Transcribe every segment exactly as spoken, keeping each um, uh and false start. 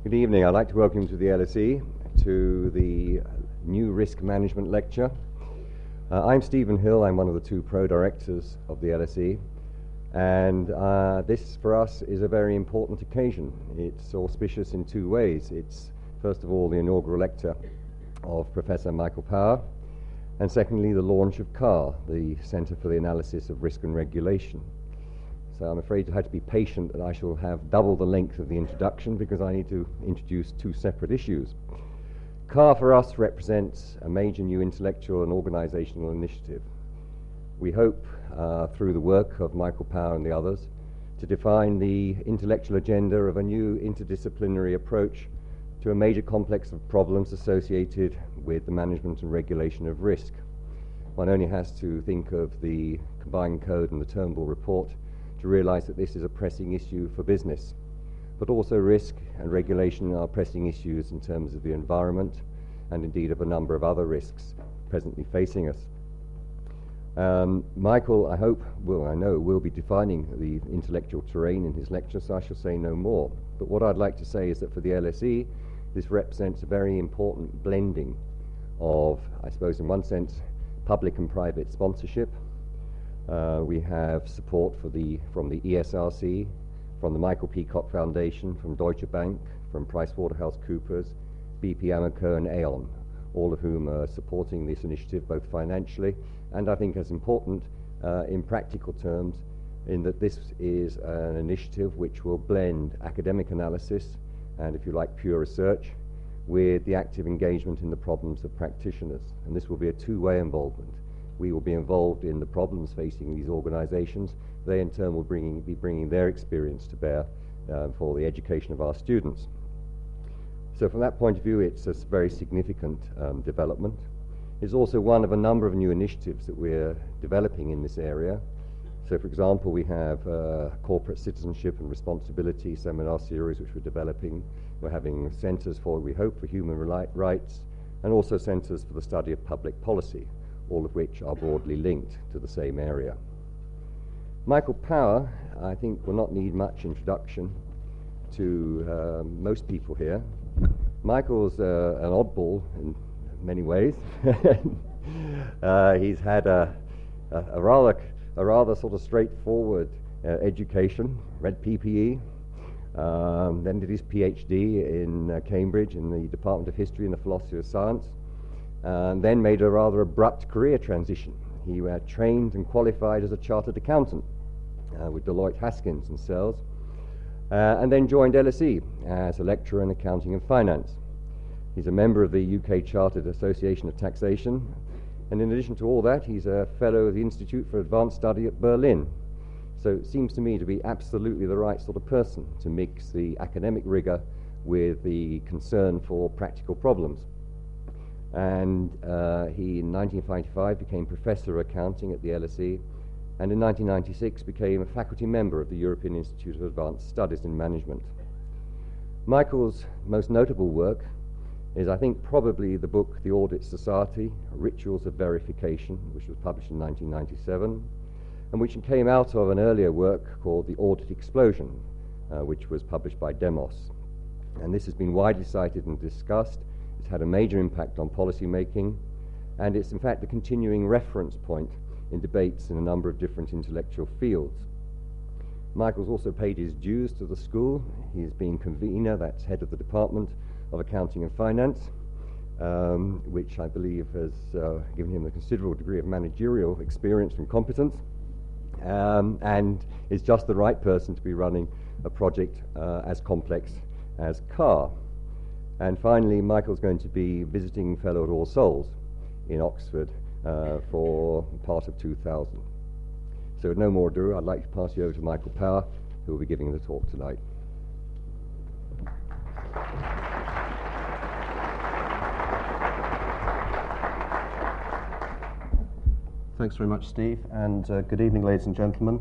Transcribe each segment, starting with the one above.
Good evening. I'd like to welcome you to the L S E, to the new risk management lecture. Uh, I'm Stephen Hill. I'm one of the two pro-directors of the L S E, and uh, this for us is a very important occasion. It's auspicious in two ways. It's first of all the inaugural lecture of Professor Michael Power, and secondly the launch of C A R, the Centre for the Analysis of Risk and Regulation. So I'm afraid you have to be patient that I shall have double the length of the introduction because I need to introduce two separate issues. C A R for us represents a major new intellectual and organizational initiative. We hope, uh, through the work of Michael Power and the others, to define the intellectual agenda of a new interdisciplinary approach to a major complex of problems associated with the management and regulation of risk. One only has to think of the Combined Code and the Turnbull Report to realize that this is a pressing issue for business. But also risk and regulation are pressing issues in terms of the environment and indeed of a number of other risks presently facing us. Um, Michael, I hope, will, I know, will be defining the intellectual terrain in his lecture, so I shall say no more. But what I'd like to say is that for the L S E, this represents a very important blending of, I suppose in one sense, public and private sponsorship. Uh, we have support for the, from the E S R C, from the Michael Peacock Foundation, from Deutsche Bank, from PricewaterhouseCoopers, B P Amoco and Aon, all of whom are supporting this initiative both financially and I think as important uh, in practical terms, in that this is an initiative which will blend academic analysis and, if you like, pure research with the active engagement in the problems of practitioners. And this will be a two-way involvement. We will be involved in the problems facing these organizations. They in turn will bring, be bringing their experience to bear uh, for the education of our students. So from that point of view, it's a very significant um, development. It's also one of a number of new initiatives that we're developing in this area. So for example, we have uh, corporate citizenship and responsibility seminar series which we're developing. We're having centers for, we hope, for human rights, and also centers for the study of public policy, all of which are broadly linked to the same area. Michael Power, I think, will not need much introduction to uh, most people here. Michael's uh, an oddball in many ways. uh, he's had a, a, a rather a rather sort of straightforward uh, education, read P P E, um, then did his PhD in uh, Cambridge in the Department of History and the Philosophy of Science, and then made a rather abrupt career transition. He uh, trained and qualified as a chartered accountant uh, with Deloitte Haskins and Sells, uh, and then joined L S E as a lecturer in accounting and finance. He's a member of the U K Chartered Association of Taxation, and in addition to all that, he's a fellow of the Institute for Advanced Study at Berlin. So it seems to me to be absolutely the right sort of person to mix the academic rigor with the concern for practical problems. And uh, he, in nineteen ninety-five, became Professor of Accounting at the L S E, and in nineteen ninety-six became a faculty member of the European Institute of Advanced Studies in Management. Michael's most notable work is, I think, probably the book The Audit Society, Rituals of Verification, which was published in nineteen ninety-seven, and which came out of an earlier work called The Audit Explosion, uh, which was published by Demos. And this has been widely cited and discussed. It's had a major impact on policy making, and it's in fact a continuing reference point in debates in a number of different intellectual fields. Michael's also paid his dues to the school. He's been convener, that's head of the Department of Accounting and Finance, um, which I believe has uh, given him a considerable degree of managerial experience and competence, um, and is just the right person to be running a project uh, as complex as C A R. And finally, Michael's going to be visiting fellow at All Souls in Oxford uh, for part of two thousand. So with no more ado, I'd like to pass you over to Michael Power, who will be giving the talk tonight. Thanks very much, Steve, and uh, good evening, ladies and gentlemen.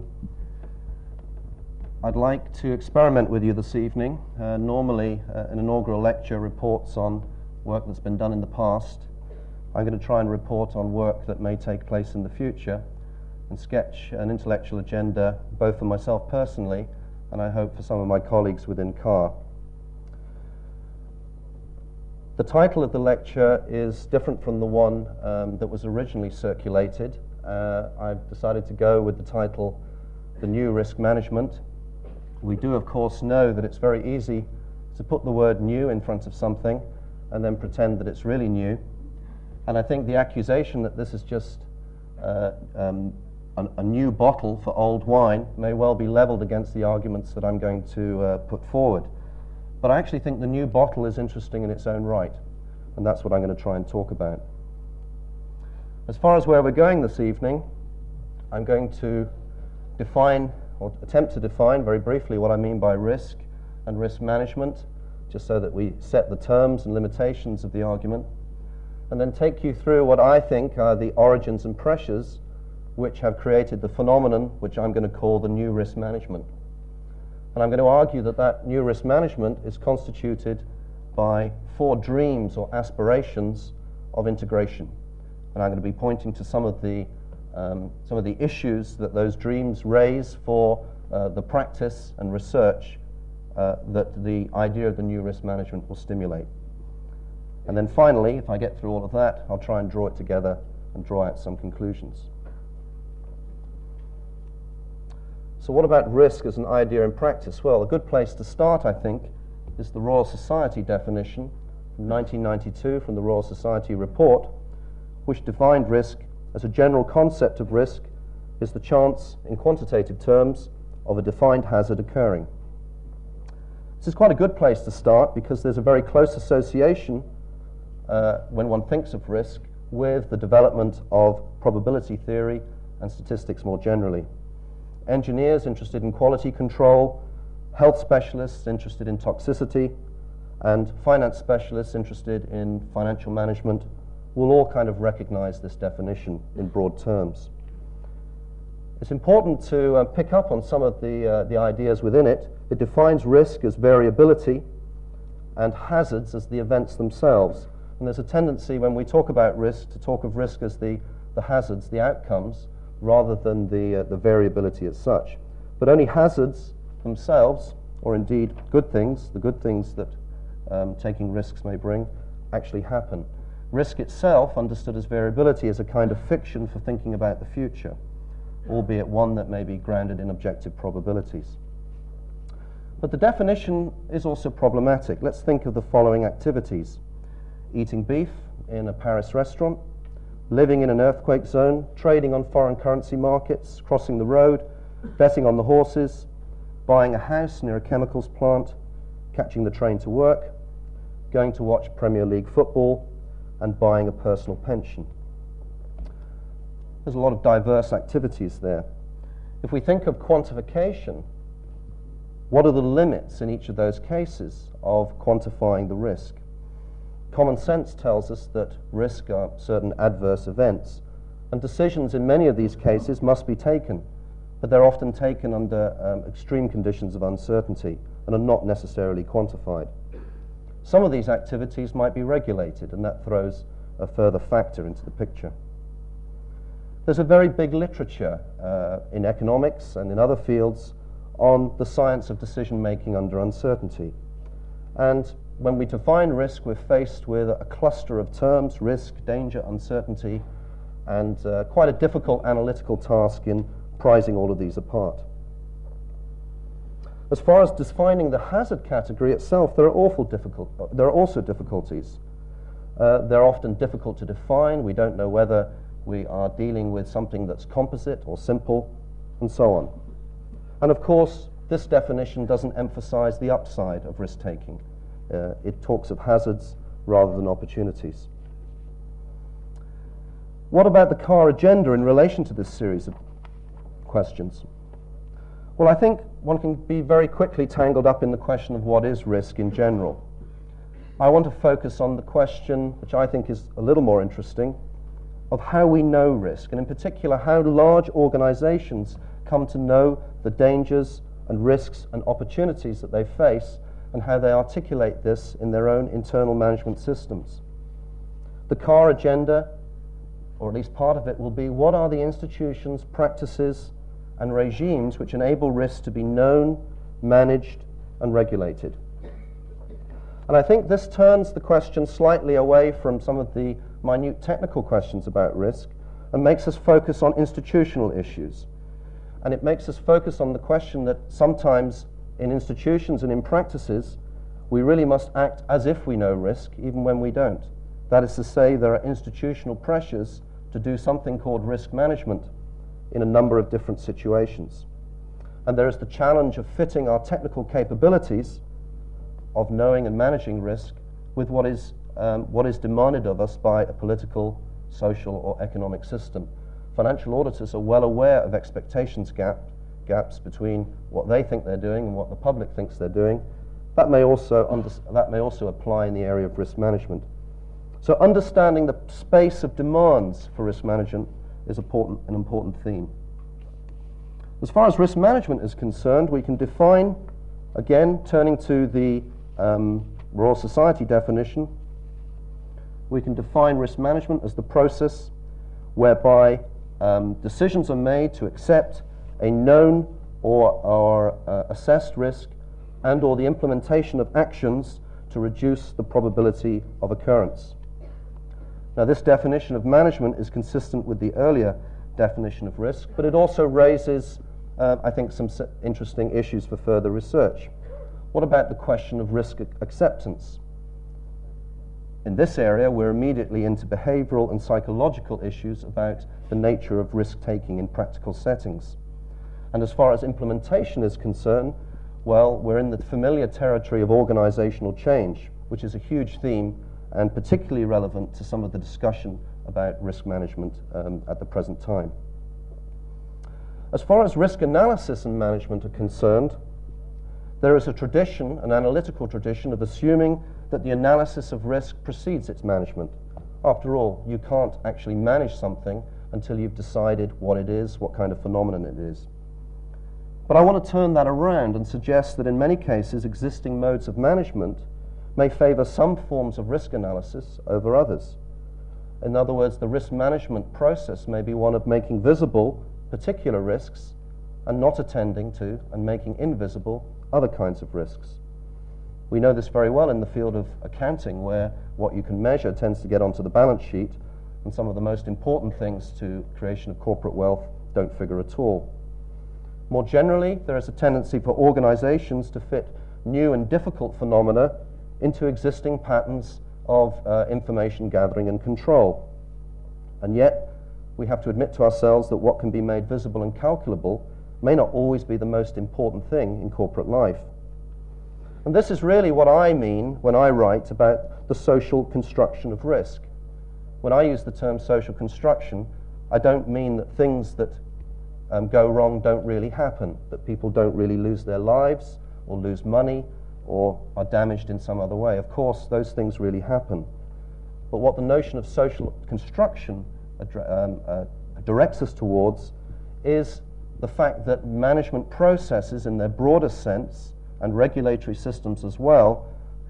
I'd like to experiment with you this evening. Uh, normally, uh, an inaugural lecture reports on work that's been done in the past. I'm going to try and report on work that may take place in the future and sketch an intellectual agenda both for myself personally and I hope for some of my colleagues within C A R. The title of the lecture is different from the one um, that was originally circulated. Uh, I've decided to go with the title, The New Risk Management. We do, of course, know that it's very easy to put the word new in front of something and then pretend that it's really new. And I think the accusation that this is just uh, um, a, a new bottle for old wine may well be leveled against the arguments that I'm going to uh, put forward. But I actually think the new bottle is interesting in its own right, and that's what I'm going to try and talk about. As far as where we're going this evening, I'm going to define, or attempt to define very briefly, what I mean by risk and risk management, just so that we set the terms and limitations of the argument, and then take you through what I think are the origins and pressures which have created the phenomenon which I'm going to call the new risk management. And I'm going to argue that that new risk management is constituted by four dreams or aspirations of integration. And I'm going to be pointing to some of the, um, some of the issues that those dreams raise for uh, the practice and research uh, that the idea of the new risk management will stimulate. And then finally, if I get through all of that, I'll try and draw it together and draw out some conclusions. So what about risk as an idea in practice? Well, a good place to start, I think, is the Royal Society definition from nineteen ninety-two from the Royal Society report, which defined risk as a general concept of risk is the chance, in quantitative terms, of a defined hazard occurring. This is quite a good place to start because there's a very close association uh, when one thinks of risk with the development of probability theory and statistics more generally. Engineers interested in quality control, health specialists interested in toxicity, and finance specialists interested in financial management will all kind of recognize this definition in broad terms. It's important to uh, pick up on some of the, uh, the ideas within it. It defines risk as variability and hazards as the events themselves. And there's a tendency when we talk about risk to talk of risk as the, the hazards, the outcomes, rather than the, uh, the variability as such. But only hazards themselves, or indeed good things, the good things that um, taking risks may bring, actually happen. Risk itself, understood as variability, is a kind of fiction for thinking about the future, albeit one that may be grounded in objective probabilities. But the definition is also problematic. Let's think of the following activities: eating beef in a Paris restaurant, living in an earthquake zone, trading on foreign currency markets, crossing the road, betting on the horses, buying a house near a chemicals plant, catching the train to work, going to watch Premier League football, and buying a personal pension. There's a lot of diverse activities there. If we think of quantification, what are the limits in each of those cases of quantifying the risk? Common sense tells us that risk are certain adverse events, and decisions in many of these cases must be taken, but they're often taken under um, extreme conditions of uncertainty and are not necessarily quantified. Some of these activities might be regulated, and that throws a further factor into the picture. There's a very big literature uh, in economics and in other fields on the science of decision-making under uncertainty. And when we define risk, we're faced with a cluster of terms: risk, danger, uncertainty, and uh, quite a difficult analytical task in prizing all of these apart. As far as defining the hazard category itself, there are, awful difficult, there are also difficulties. Uh, they're often difficult to define. We don't know whether we are dealing with something that's composite or simple, and so on. And of course, this definition doesn't emphasize the upside of risk-taking. Uh, it talks of hazards rather than opportunities. What about the car agenda in relation to this series of questions? Well, I think one can be very quickly tangled up in the question of what is risk in general. I want to focus on the question, which I think is a little more interesting, of how we know risk, and in particular how large organizations come to know the dangers and risks and opportunities that they face, and how they articulate this in their own internal management systems. The car agenda, or at least part of it, will be what are the institutions, practices, and regimes which enable risk to be known, managed, and regulated. And I think this turns the question slightly away from some of the minute technical questions about risk and makes us focus on institutional issues. And it makes us focus on the question that sometimes in institutions and in practices, we really must act as if we know risk, even when we don't. That is to say, there are institutional pressures to do something called risk management in a number of different situations. And there is the challenge of fitting our technical capabilities of knowing and managing risk with what is, um, what is demanded of us by a political, social, or economic system. Financial auditors are well aware of expectations gap, gaps between what they think they're doing and what the public thinks they're doing. That may also, under, that may also apply in the area of risk management. So understanding the space of demands for risk management is important, an important theme. As far as risk management is concerned, we can define, again, turning to the um, Royal Society definition, we can define risk management as the process whereby um, decisions are made to accept a known or, or uh, assessed risk and or the implementation of actions to reduce the probability of occurrence. Now, this definition of management is consistent with the earlier definition of risk, but it also raises, uh, I think, some interesting issues for further research. What about the question of risk acceptance? In this area, we're immediately into behavioral and psychological issues about the nature of risk-taking in practical settings. And as far as implementation is concerned, well, we're in the familiar territory of organizational change, which is a huge theme and particularly relevant to some of the discussion about risk management um, at the present time. As far as risk analysis and management are concerned, there is a tradition, an analytical tradition, of assuming that the analysis of risk precedes its management. After all, you can't actually manage something until you've decided what it is, what kind of phenomenon it is. But I want to turn that around and suggest that in many cases, existing modes of management may favor some forms of risk analysis over others. In other words, the risk management process may be one of making visible particular risks and not attending to and making invisible other kinds of risks. We know this very well in the field of accounting, where what you can measure tends to get onto the balance sheet, and some of the most important things to creation of corporate wealth don't figure at all. More generally, there is a tendency for organizations to fit new and difficult phenomena into existing patterns of uh, information gathering and control. And yet, we have to admit to ourselves that what can be made visible and calculable may not always be the most important thing in corporate life. And this is really what I mean when I write about the social construction of risk. When I use the term social construction, I don't mean that things that um, go wrong don't really happen, that people don't really lose their lives or lose money or are damaged in some other way. Of course, those things really happen. But what the notion of social construction um, uh, directs us towards is the fact that management processes in their broader sense, and regulatory systems as well,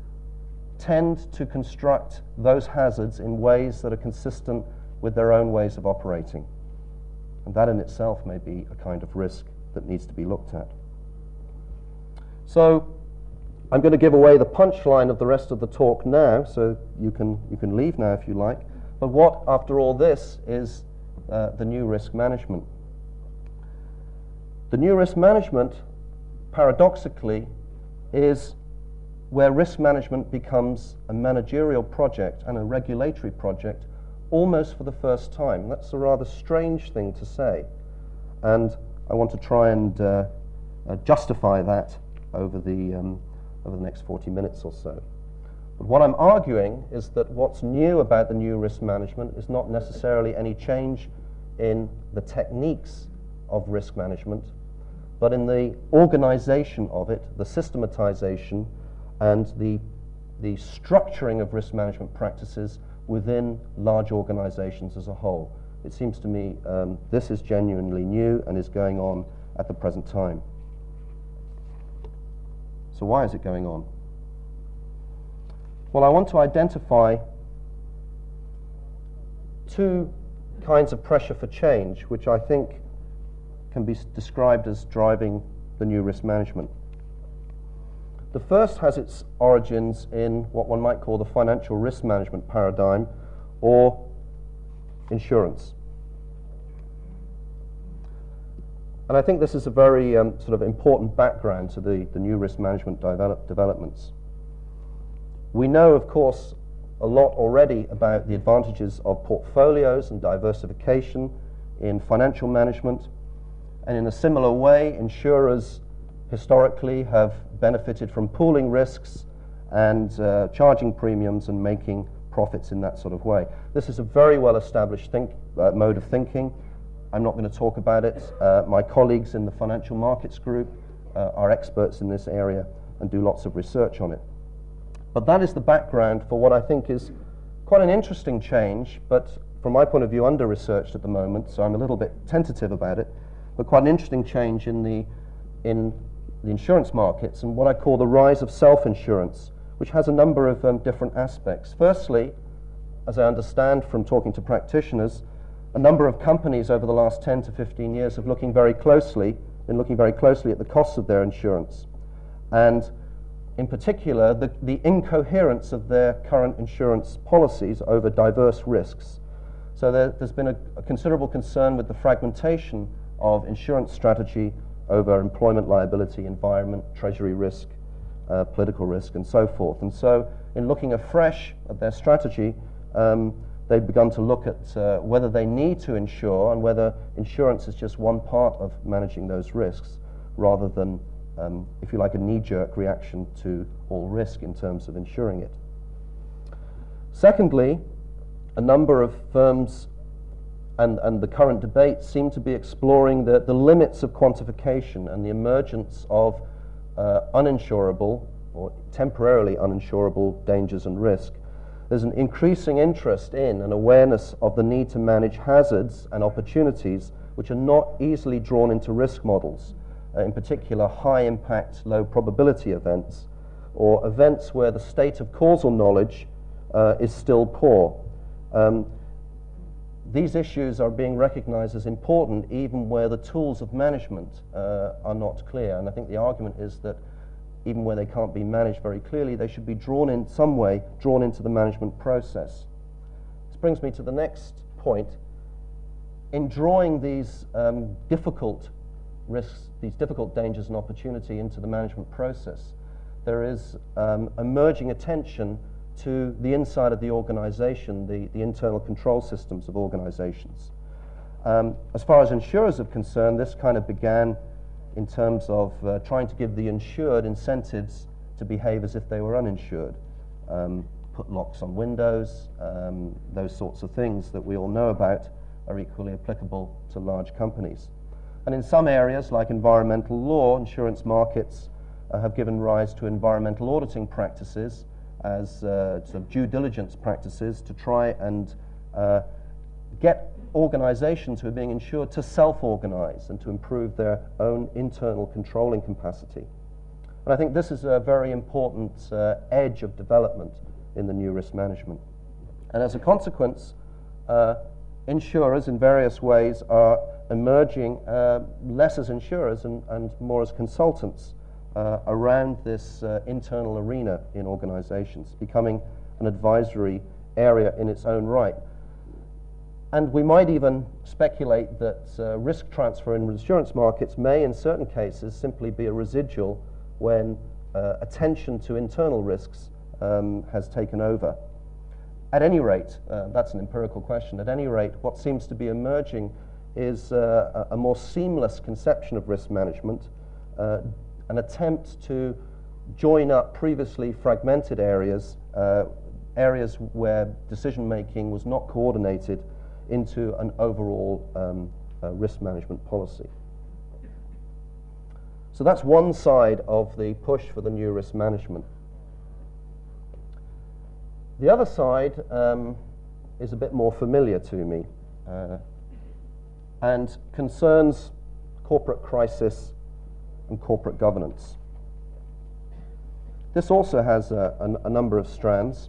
tend to construct those hazards in ways that are consistent with their own ways of operating. And that in itself may be a kind of risk that needs to be looked at. So I'm going to give away the punchline of the rest of the talk now, so you can, you can leave now if you like. But what, after all this, is uh, the new risk management? The new risk management, paradoxically, is where risk management becomes a managerial project and a regulatory project almost for the first time. That's a rather strange thing to say, and I want to try and uh, uh, justify that over the, um, over the next forty minutes or so. But what I'm arguing is that what's new about the new risk management is not necessarily any change in the techniques of risk management, but in the organization of it, the systematization, and the, the structuring of risk management practices within large organizations as a whole. It seems to me um, this is genuinely new and is going on at the present time. So why is it going on? Well, I want to identify two kinds of pressure for change, which I think can be described as driving the new risk management. The first has its origins in what one might call the financial risk management paradigm, or insurance. And I think this is a very um, sort of important background to the, the new risk management develop, developments. We know, of course, a lot already about the advantages of portfolios and diversification in financial management. And in a similar way, insurers historically have benefited from pooling risks and uh, charging premiums and making profits in that sort of way. This is a very well-established think, uh, mode of thinking. I'm not going to talk about it. Uh, my colleagues in the financial markets group uh, are experts in this area and do lots of research on it. But that is the background for what I think is quite an interesting change, but from my point of view, under-researched at the moment, so I'm a little bit tentative about it, but quite an interesting change in the, in the insurance markets and what I call the rise of self-insurance, which has a number of um, different aspects. Firstly, as I understand from talking to practitioners, a number of companies over the last ten to fifteen years have looking very closely, been looking very closely at the costs of their insurance. And in particular, the, the incoherence of their current insurance policies over diverse risks. So there, there's been a, a considerable concern with the fragmentation of insurance strategy over employment liability, environment, treasury risk, uh, political risk, and so forth. And so in looking afresh at their strategy, um, they've begun to look at uh, whether they need to insure and whether insurance is just one part of managing those risks rather than, um, if you like, a knee-jerk reaction to all risk in terms of insuring it. Secondly, a number of firms and, and the current debate seem to be exploring the, the limits of quantification and the emergence of uh, uninsurable or temporarily uninsurable dangers and risk. There's an increasing interest in and awareness of the need to manage hazards and opportunities which are not easily drawn into risk models, uh, in particular high impact, low probability events, or events where the state of causal knowledge uh, is still poor. Um, these issues are being recognized as important even where the tools of management uh, are not clear, and I think the argument is that even where they can't be managed very clearly, they should be drawn in some way, drawn into the management process. This brings me to the next point. In drawing these um, difficult risks, these difficult dangers and opportunity into the management process, there is um, emerging attention to the inside of the organization, the, the internal control systems of organizations. Um, as far as insurers are concerned, this kind of began in terms of uh, trying to give the insured incentives to behave as if they were uninsured. Um, put locks on windows, um, those sorts of things that we all know about are equally applicable to large companies. And in some areas, like environmental law, insurance markets uh, have given rise to environmental auditing practices as uh, sort of due diligence practices to try and uh, get organizations who are being insured to self-organize and to improve their own internal controlling capacity. And I think this is a very important uh, edge of development in the new risk management. And as a consequence, uh, insurers in various ways are emerging uh, less as insurers and, and more as consultants uh, around this uh, internal arena in organizations, becoming an advisory area in its own right. And we might even speculate that uh, risk transfer in insurance markets may, in certain cases, simply be a residual when uh, attention to internal risks um, has taken over. At any rate, uh, that's an empirical question, at any rate, what seems to be emerging is uh, a, a more seamless conception of risk management, uh, an attempt to join up previously fragmented areas, uh, areas where decision-making was not coordinated into an overall um, uh, risk management policy. So that's one side of the push for the new risk management. The other side um, is a bit more familiar to me uh, and concerns corporate crisis and corporate governance. This also has a, a, a number of strands.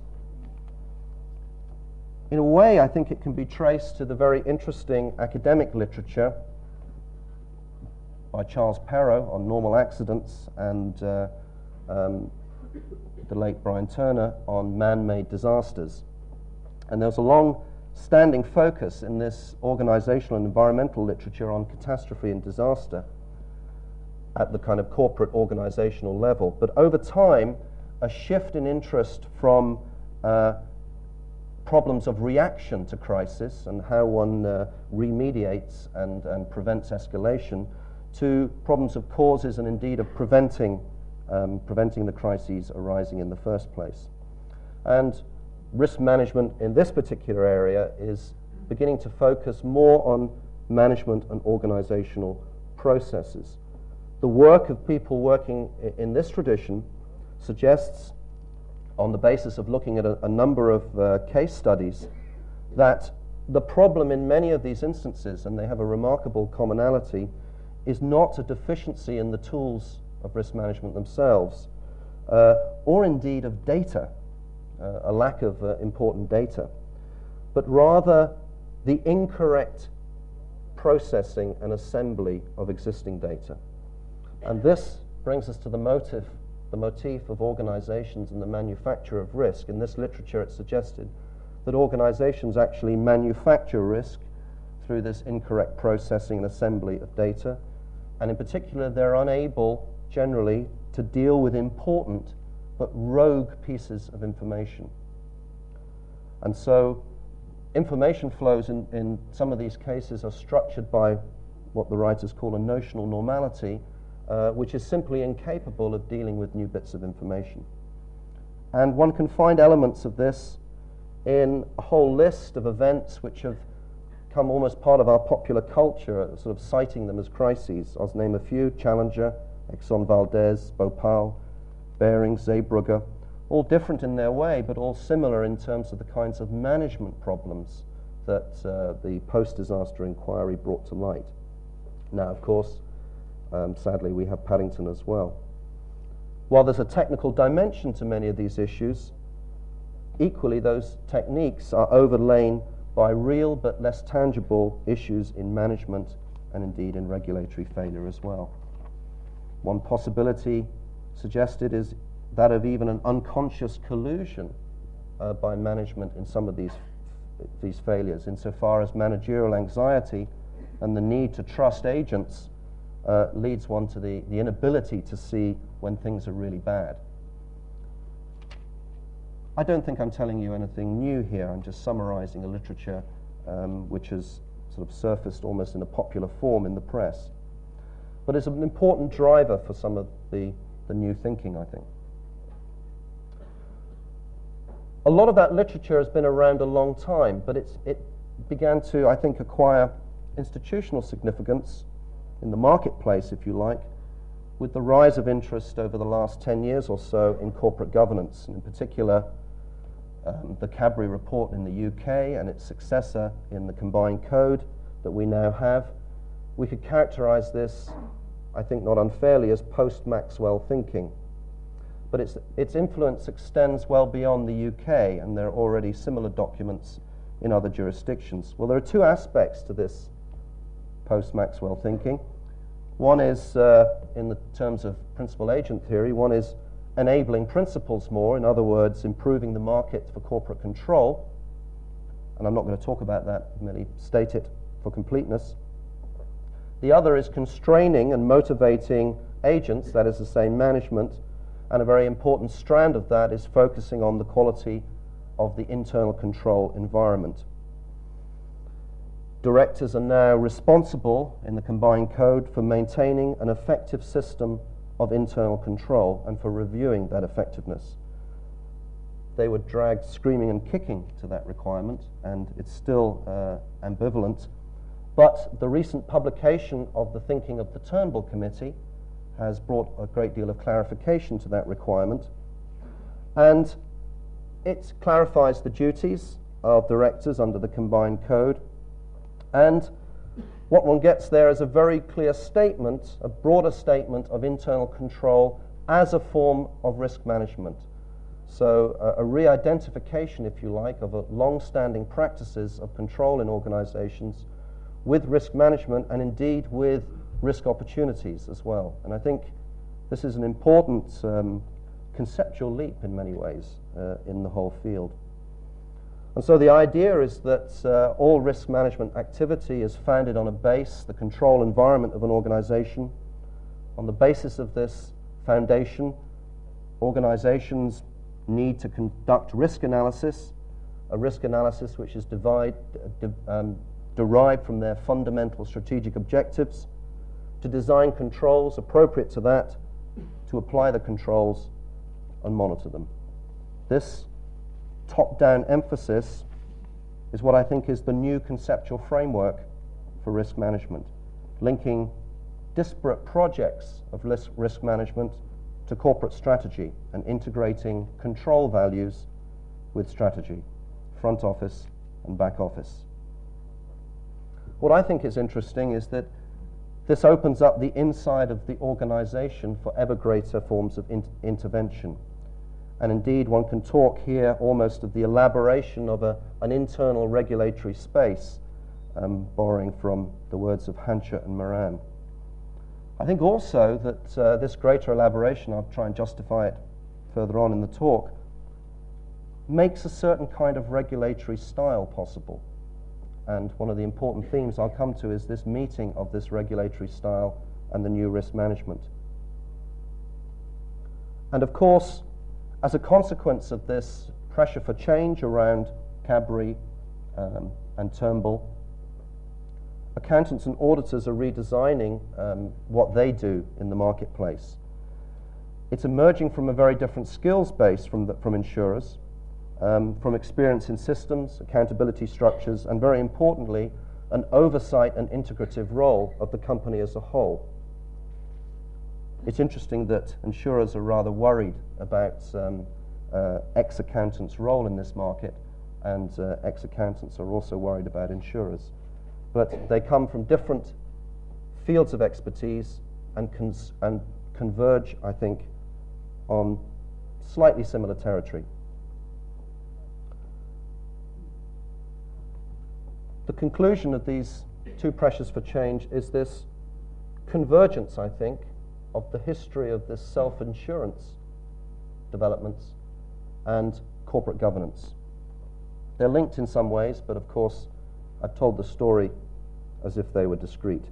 In a way, I think it can be traced to the very interesting academic literature by Charles Perrow on normal accidents and uh, um, the late Brian Turner, on man-made disasters. And there was a long-standing focus in this organizational and environmental literature on catastrophe and disaster at the kind of corporate organizational level. But over time, a shift in interest from uh, problems of reaction to crisis and how one uh, remediates and, and prevents escalation to problems of causes and indeed of preventing, um, preventing the crises arising in the first place. And risk management in this particular area is beginning to focus more on management and organizational processes. The work of people working in this tradition suggests, on the basis of looking at a, a number of uh, case studies, that the problem in many of these instances, and they have a remarkable commonality, is not a deficiency in the tools of risk management themselves, uh, or indeed of data, uh, a lack of uh, important data, but rather the incorrect processing and assembly of existing data. And this brings us to the motive, the motif of organizations and the manufacture of risk. In this literature, it's suggested that organizations actually manufacture risk through this incorrect processing and assembly of data. And in particular, they're unable, generally, to deal with important but rogue pieces of information. And so information flows in, in some of these cases are structured by what the writers call a notional normality, uh, which is simply incapable of dealing with new bits of information. And one can find elements of this in a whole list of events which have become almost part of our popular culture, sort of citing them as crises. I'll name a few: Challenger, Exxon Valdez, Bhopal, Bering, Zeebrugge, all different in their way, but all similar in terms of the kinds of management problems that uh, the post-disaster inquiry brought to light. Now, of course, um, sadly, we have Paddington as well. While there's a technical dimension to many of these issues, equally those techniques are overlain by real but less tangible issues in management and indeed in regulatory failure as well. One possibility suggested is that of even an unconscious collusion uh, by management in some of these, these failures, insofar as managerial anxiety and the need to trust agents uh, leads one to the, the inability to see when things are really bad. I don't think I'm telling you anything new here. I'm just summarizing a literature um, which has sort of surfaced almost in a popular form in the press. But it's an important driver for some of the, the new thinking, I think. A lot of that literature has been around a long time, but it's, it began to, I think, acquire institutional significance in the marketplace, if you like, with the rise of interest over the last ten years or so in corporate governance, and in particular um, the Cadbury report in the U K and its successor in the Combined Code that we now have. We could characterize this, I think not unfairly, as post-Maxwell thinking. But its, its influence extends well beyond the U K, and there are already similar documents in other jurisdictions. Well, there are two aspects to this post-Maxwell thinking. One is, uh, in the terms of principal-agent theory, one is enabling principles more, in other words, improving the market for corporate control. And I'm not going to talk about that, merely state it for completeness. The other is constraining and motivating agents, that is to say, management, and a very important strand of that is focusing on the quality of the internal control environment. Directors are now responsible in the Combined Code for maintaining an effective system of internal control and for reviewing that effectiveness. They were dragged screaming and kicking to that requirement, and it's still uh, ambivalent. But the recent publication of the thinking of the Turnbull Committee has brought a great deal of clarification to that requirement. And it clarifies the duties of directors under the Combined Code. And what one gets there is a very clear statement, a broader statement of internal control as a form of risk management. So uh, a re-identification, if you like, of a long-standing practices of control in organizations with risk management and indeed with risk opportunities as well. And I think this is an important um, conceptual leap in many ways uh, in the whole field. And so the idea is that uh, all risk management activity is founded on a base, the control environment of an organization. On the basis of this foundation, organizations need to conduct risk analysis, a risk analysis which is divide, de, um, derived from their fundamental strategic objectives, to design controls appropriate to that, to apply the controls and monitor them. This top-down emphasis is what I think is the new conceptual framework for risk management, linking disparate projects of risk management to corporate strategy and integrating control values with strategy, front office and back office. What I think is interesting is that this opens up the inside of the organization for ever greater forms of in intervention. And indeed, one can talk here almost of the elaboration of a, an internal regulatory space, um, borrowing from the words of Hancher and Moran. I think also that uh, this greater elaboration, I'll try and justify it further on in the talk, makes a certain kind of regulatory style possible. And one of the important themes I'll come to is this meeting of this regulatory style and the new risk management. And of course, as a consequence of this pressure for change around Cadbury um, and Turnbull, accountants and auditors are redesigning um, what they do in the marketplace. It's emerging from a very different skills base from, the, from insurers, um, from experience in systems, accountability structures, and very importantly, an oversight and integrative role of the company as a whole. It's interesting that insurers are rather worried about um, uh, ex-accountants' role in this market, and uh, ex-accountants are also worried about insurers. But they come from different fields of expertise and, cons and converge, I think, on slightly similar territory. The conclusion of these two pressures for change is this convergence, I think, of the history of this self-insurance developments and corporate governance. They're linked in some ways, but of course I've told the story as if they were discrete.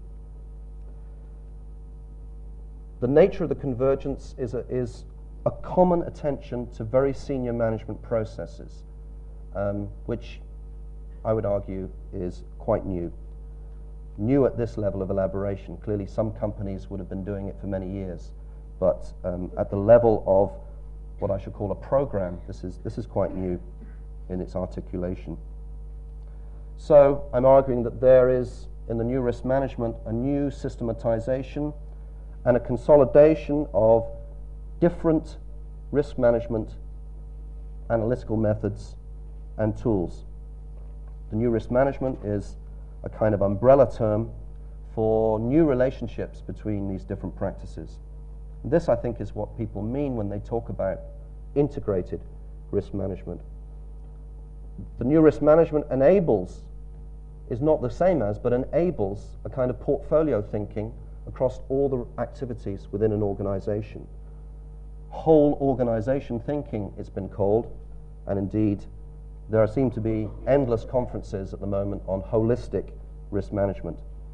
The nature of the convergence is a, is a common attention to very senior management processes, um, which I would argue is quite new. New at this level of elaboration. Clearly some companies would have been doing it for many years, but um, at the level of what I should call a program, this is, this is quite new in its articulation. So I'm arguing that there is, in the new risk management, a new systematization and a consolidation of different risk management analytical methods and tools. The new risk management is a kind of umbrella term for new relationships between these different practices. This, I think, is what people mean when they talk about integrated risk management. The new risk management enables, is not the same as, but enables a kind of portfolio thinking across all the activities within an organization. Whole organization thinking, it's been called, and indeed there seem to be endless conferences at the moment on holistic risk management.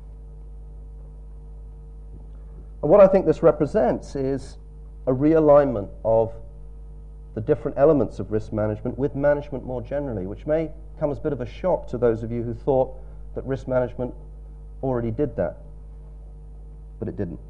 And what I think this represents is a realignment of the different elements of risk management with management more generally, which may come as a bit of a shock to those of you who thought that risk management already did that, but it didn't.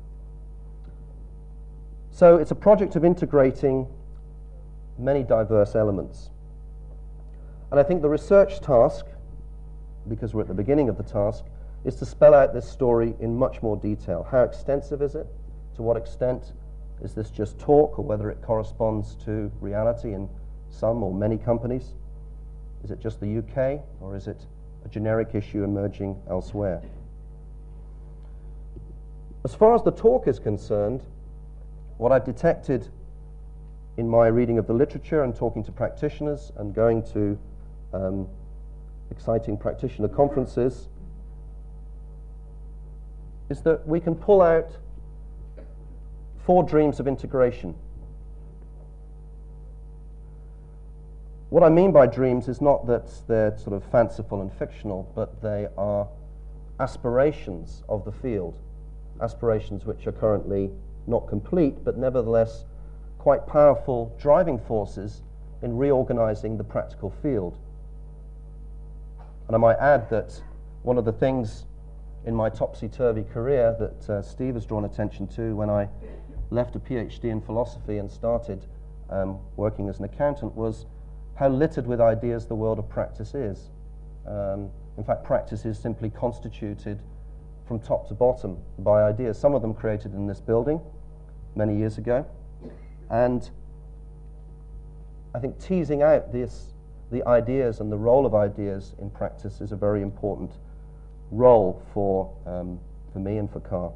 So it's a project of integrating many diverse elements. And I think the research task, because we're at the beginning of the task, is to spell out this story in much more detail. How extensive is it? To what extent is this just talk, or whether it corresponds to reality in some or many companies? Is it just the U K, or is it a generic issue emerging elsewhere? As far as the talk is concerned, what I've detected in my reading of the literature and talking to practitioners and going to um, exciting practitioner conferences is that we can pull out four dreams of integration. What I mean by dreams is not that they're sort of fanciful and fictional, but they are aspirations of the field, aspirations which are currently not complete, but nevertheless quite powerful driving forces in reorganizing the practical field. And I might add that one of the things in my topsy-turvy career that uh, Steve has drawn attention to when I left a PhD in philosophy and started um, working as an accountant was how littered with ideas the world of practice is. Um, in fact, practice is simply constituted from top to bottom by ideas, some of them created in this building many years ago. And I think teasing out this, the ideas and the role of ideas in practice is a very important role for, um, for me and for Carr.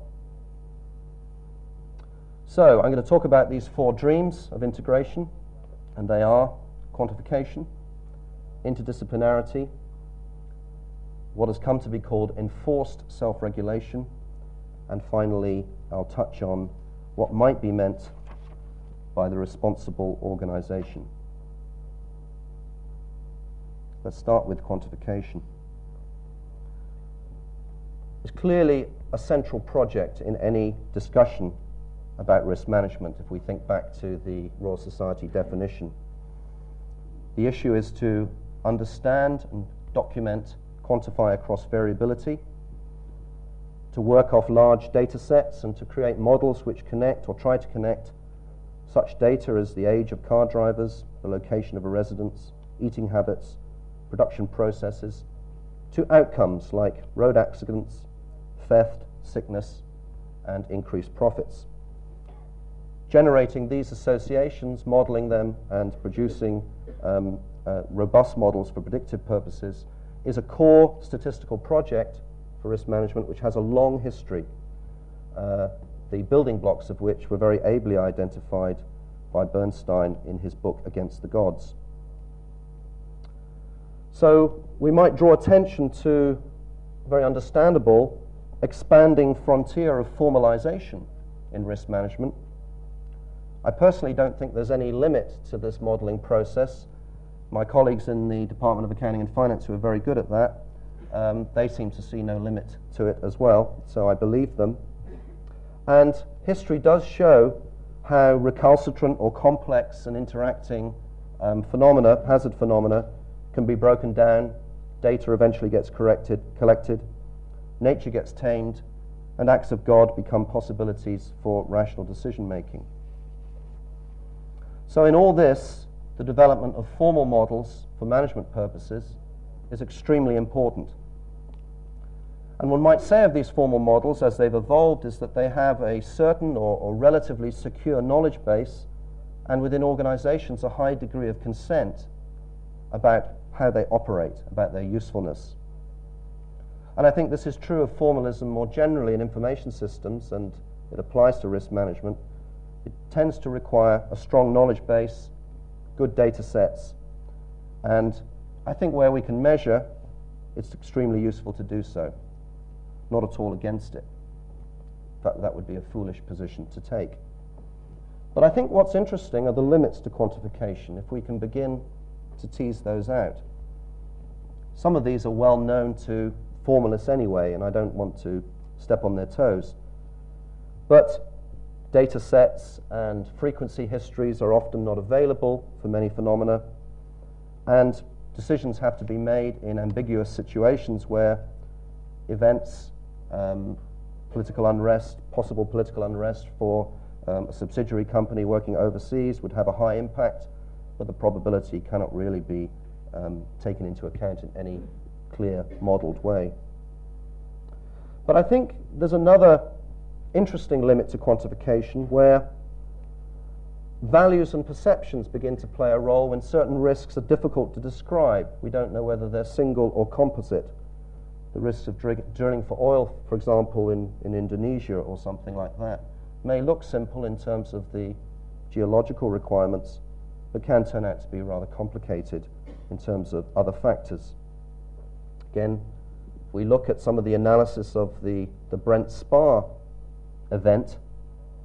So I'm going to talk about these four dreams of integration, and they are quantification, interdisciplinarity, what has come to be called enforced self-regulation, and finally I'll touch on what might be meant by the responsible organization. Let's start with quantification. It's clearly a central project in any discussion about risk management if we think back to the Royal Society definition. The issue is to understand and document, quantify across variability, to work off large data sets and to create models which connect or try to connect such data as the age of car drivers, the location of a residence, eating habits, production processes, to outcomes like road accidents, theft, sickness, and increased profits. Generating these associations, modeling them, and producing um, uh, robust models for predictive purposes is a core statistical project for risk management which has a long history, uh, the building blocks of which were very ably identified by Bernstein in his book Against the Gods. So we might draw attention to a very understandable expanding frontier of formalization in risk management. I personally don't think there's any limit to this modeling process. My colleagues in the Department of Accounting and Finance, who are very good at that, um, they seem to see no limit to it as well, so I believe them. And history does show how recalcitrant or complex and interacting um, phenomena, hazard phenomena, can be broken down, data eventually gets corrected, collected, nature gets tamed, and acts of God become possibilities for rational decision making. So in all this, the development of formal models for management purposes is extremely important. And one might say of these formal models, as they've evolved, is that they have a certain or, or relatively secure knowledge base, and within organizations a high degree of consent about how they operate, about their usefulness. And I think this is true of formalism more generally in information systems, and it applies to risk management. It tends to require a strong knowledge base, good data sets, and I think where we can measure, it's extremely useful to do so. Not at all against it. In fact, that would be a foolish position to take. But I think what's interesting are the limits to quantification, if we can begin to tease those out. Some of these are well known to formalists anyway, and I don't want to step on their toes. But data sets and frequency histories are often not available for many phenomena, and decisions have to be made in ambiguous situations where events, um, political unrest, possible political unrest for um, a subsidiary company working overseas would have a high impact, but the probability cannot really be um, taken into account in any clear, modeled way. But I think there's another interesting limit to quantification where values and perceptions begin to play a role when certain risks are difficult to describe. We don't know whether they're single or composite. The risks of drilling for oil, for example, in, in Indonesia or something like that, may look simple in terms of the geological requirements, but can turn out to be rather complicated in terms of other factors. Again, if we look at some of the analysis of the, the Brent Spar event,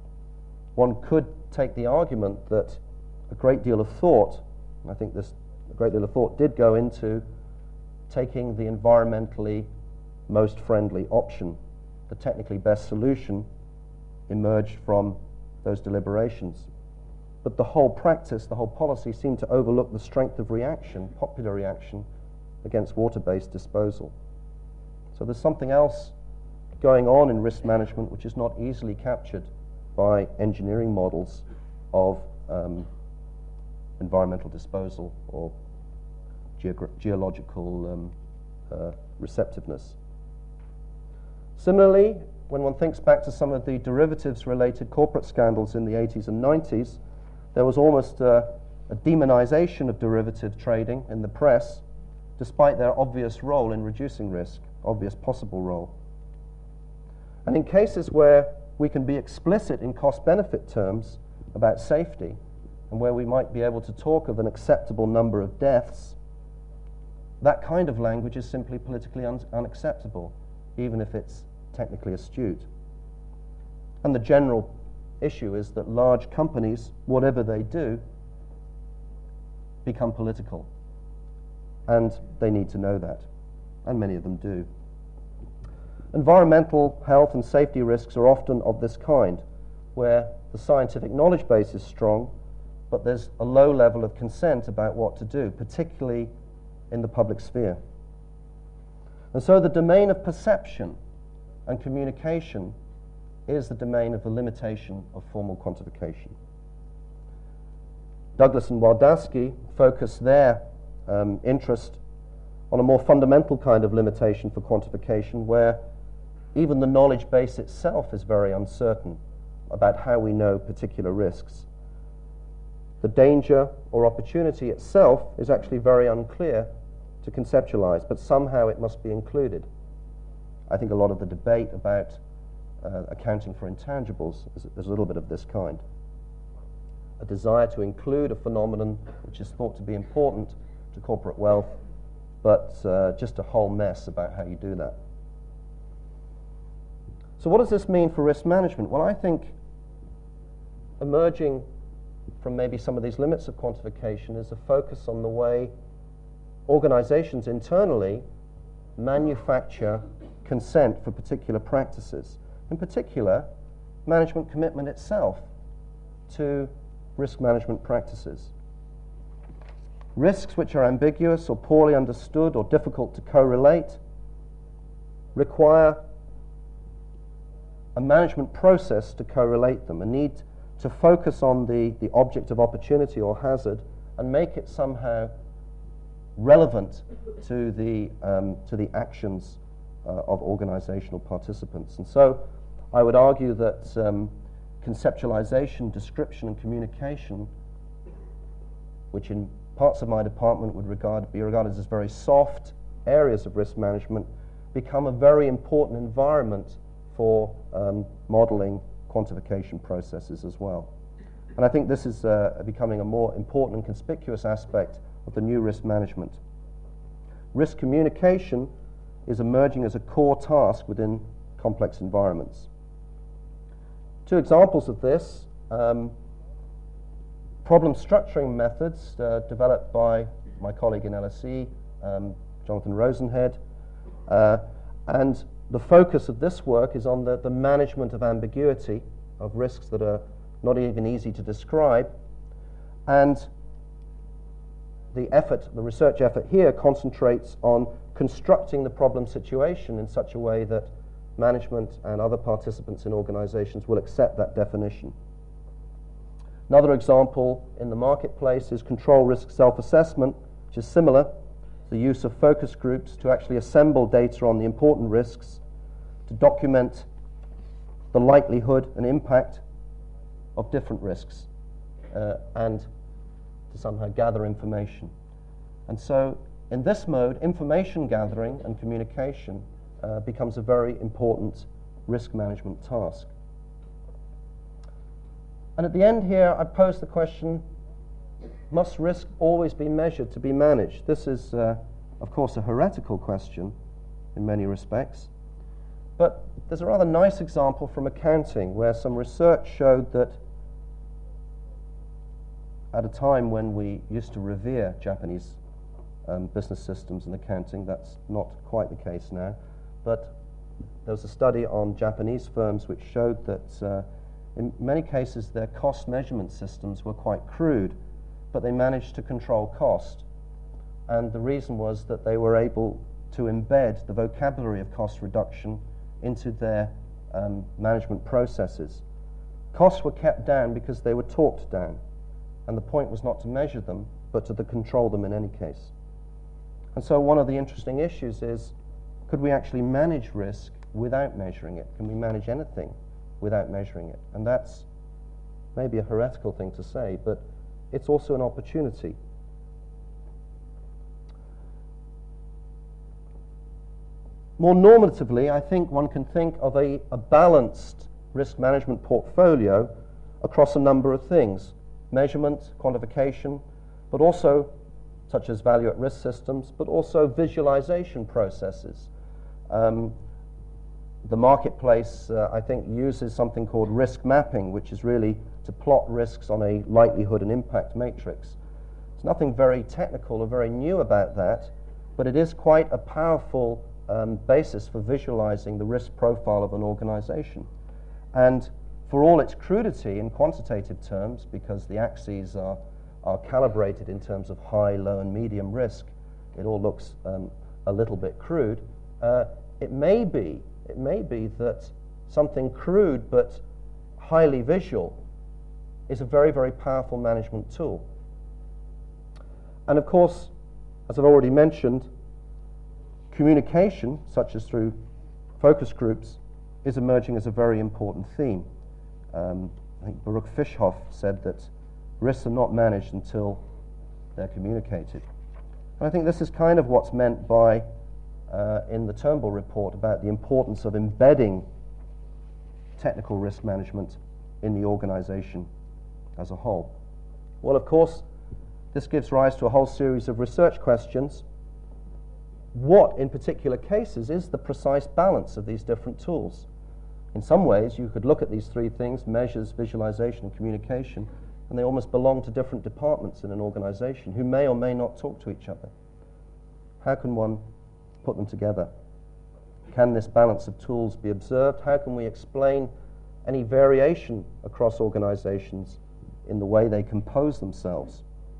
one could take the argument that a great deal of thought, and I think this a great deal of thought did go into taking the environmentally most friendly option. The technically best solution emerged from those deliberations. But the whole practice, the whole policy seemed to overlook the strength of reaction, popular reaction, against water-based disposal. So there's something else going on in risk management which is not easily captured by engineering models of um, environmental disposal or geogra- geological um, uh, receptiveness. Similarly, when one thinks back to some of the derivatives-related corporate scandals in the eighties and nineties, there was almost a, a demonization of derivative trading in the press, despite their obvious role in reducing risk, obvious possible role. And in cases where we can be explicit in cost-benefit terms about safety, and where we might be able to talk of an acceptable number of deaths, that kind of language is simply politically un- unacceptable, even if it's technically astute. And the general issue is that large companies, whatever they do, become political. And they need to know that, and many of them do. Environmental health and safety risks are often of this kind, where the scientific knowledge base is strong, but there's a low level of consent about what to do, particularly in the public sphere. And so the domain of perception and communication is the domain of the limitation of formal quantification. Douglas and Waldowski focus their um, interest on a more fundamental kind of limitation for quantification, where even the knowledge base itself is very uncertain about how we know particular risks. The danger or opportunity itself is actually very unclear to conceptualize, but somehow it must be included. I think a lot of the debate about uh, accounting for intangibles is, is a little bit of this kind. A desire to include a phenomenon which is thought to be important to corporate wealth, but uh, just a whole mess about how you do that. So what does this mean for risk management? Well, I think emerging from maybe some of these limits of quantification is a focus on the way organizations internally manufacture consent for particular practices. In particular, management commitment itself to risk management practices. Risks which are ambiguous or poorly understood or difficult to correlate require a management process to correlate them, a need to focus on the, the object of opportunity or hazard and make it somehow relevant to the, um, to the actions uh, of organizational participants. And so I would argue that um, conceptualization, description, and communication, which in parts of my department would regard, be regarded as very soft areas of risk management, become a very important environment for um, modeling quantification processes as well. And I think this is uh, becoming a more important and conspicuous aspect of the new risk management. Risk communication is emerging as a core task within complex environments. Two examples of this, um, problem structuring methods uh, developed by my colleague in L S E, um, Jonathan Rosenhead, uh, and the focus of this work is on the, the management of ambiguity, of risks that are not even easy to describe, and the effort, the research effort here concentrates on constructing the problem situation in such a way that management and other participants in organizations will accept that definition. Another example in the marketplace is control risk self-assessment, which is similar. The use of focus groups to actually assemble data on the important risks, to document the likelihood and impact of different risks, uh, and to somehow gather information. And so in this mode, information gathering and communication uh, becomes a very important risk management task. And at the end here, I pose the question, must risk always be measured to be managed? This is, uh, of course, a heretical question in many respects. But there's a rather nice example from accounting where some research showed that at a time when we used to revere Japanese um, business systems and accounting. That's not quite the case now. But there was a study on Japanese firms which showed that uh, in many cases their cost measurement systems were quite crude, but they managed to control cost. And the reason was that they were able to embed the vocabulary of cost reduction into their um, management processes. Costs were kept down because they were talked down, and the point was not to measure them, but to the control them in any case. And so one of the interesting issues is, could we actually manage risk without measuring it? Can we manage anything without measuring it? And that's maybe a heretical thing to say, but it's also an opportunity. More normatively, I think one can think of a, a balanced risk management portfolio across a number of things: measurement, quantification, but also, such as value at risk systems, but also visualization processes. Um, the marketplace, uh, I think, uses something called risk mapping, which is really to plot risks on a likelihood and impact matrix. There's nothing very technical or very new about that, but it is quite a powerful Um, basis for visualizing the risk profile of an organization. And for all its crudity in quantitative terms, because the axes are, are calibrated in terms of high, low, and medium risk, it all looks um, a little bit crude. Uh, it may be, it may be that something crude but highly visual is a very, very powerful management tool. And of course, as I've already mentioned, communication, such as through focus groups, is emerging as a very important theme. Um, I think Baruch Fischhoff said that risks are not managed until they're communicated. And I think this is kind of what's meant by, uh, in the Turnbull report, about the importance of embedding technical risk management in the organization as a whole. Well, of course, this gives rise to a whole series of research questions. What, in particular cases, is the precise balance of these different tools? In some ways, you could look at these three things: measures, visualization, and communication, and they almost belong to different departments in an organization who may or may not talk to each other. How can one put them together? Can this balance of tools be observed? How can we explain any variation across organizations in the way they compose themselves?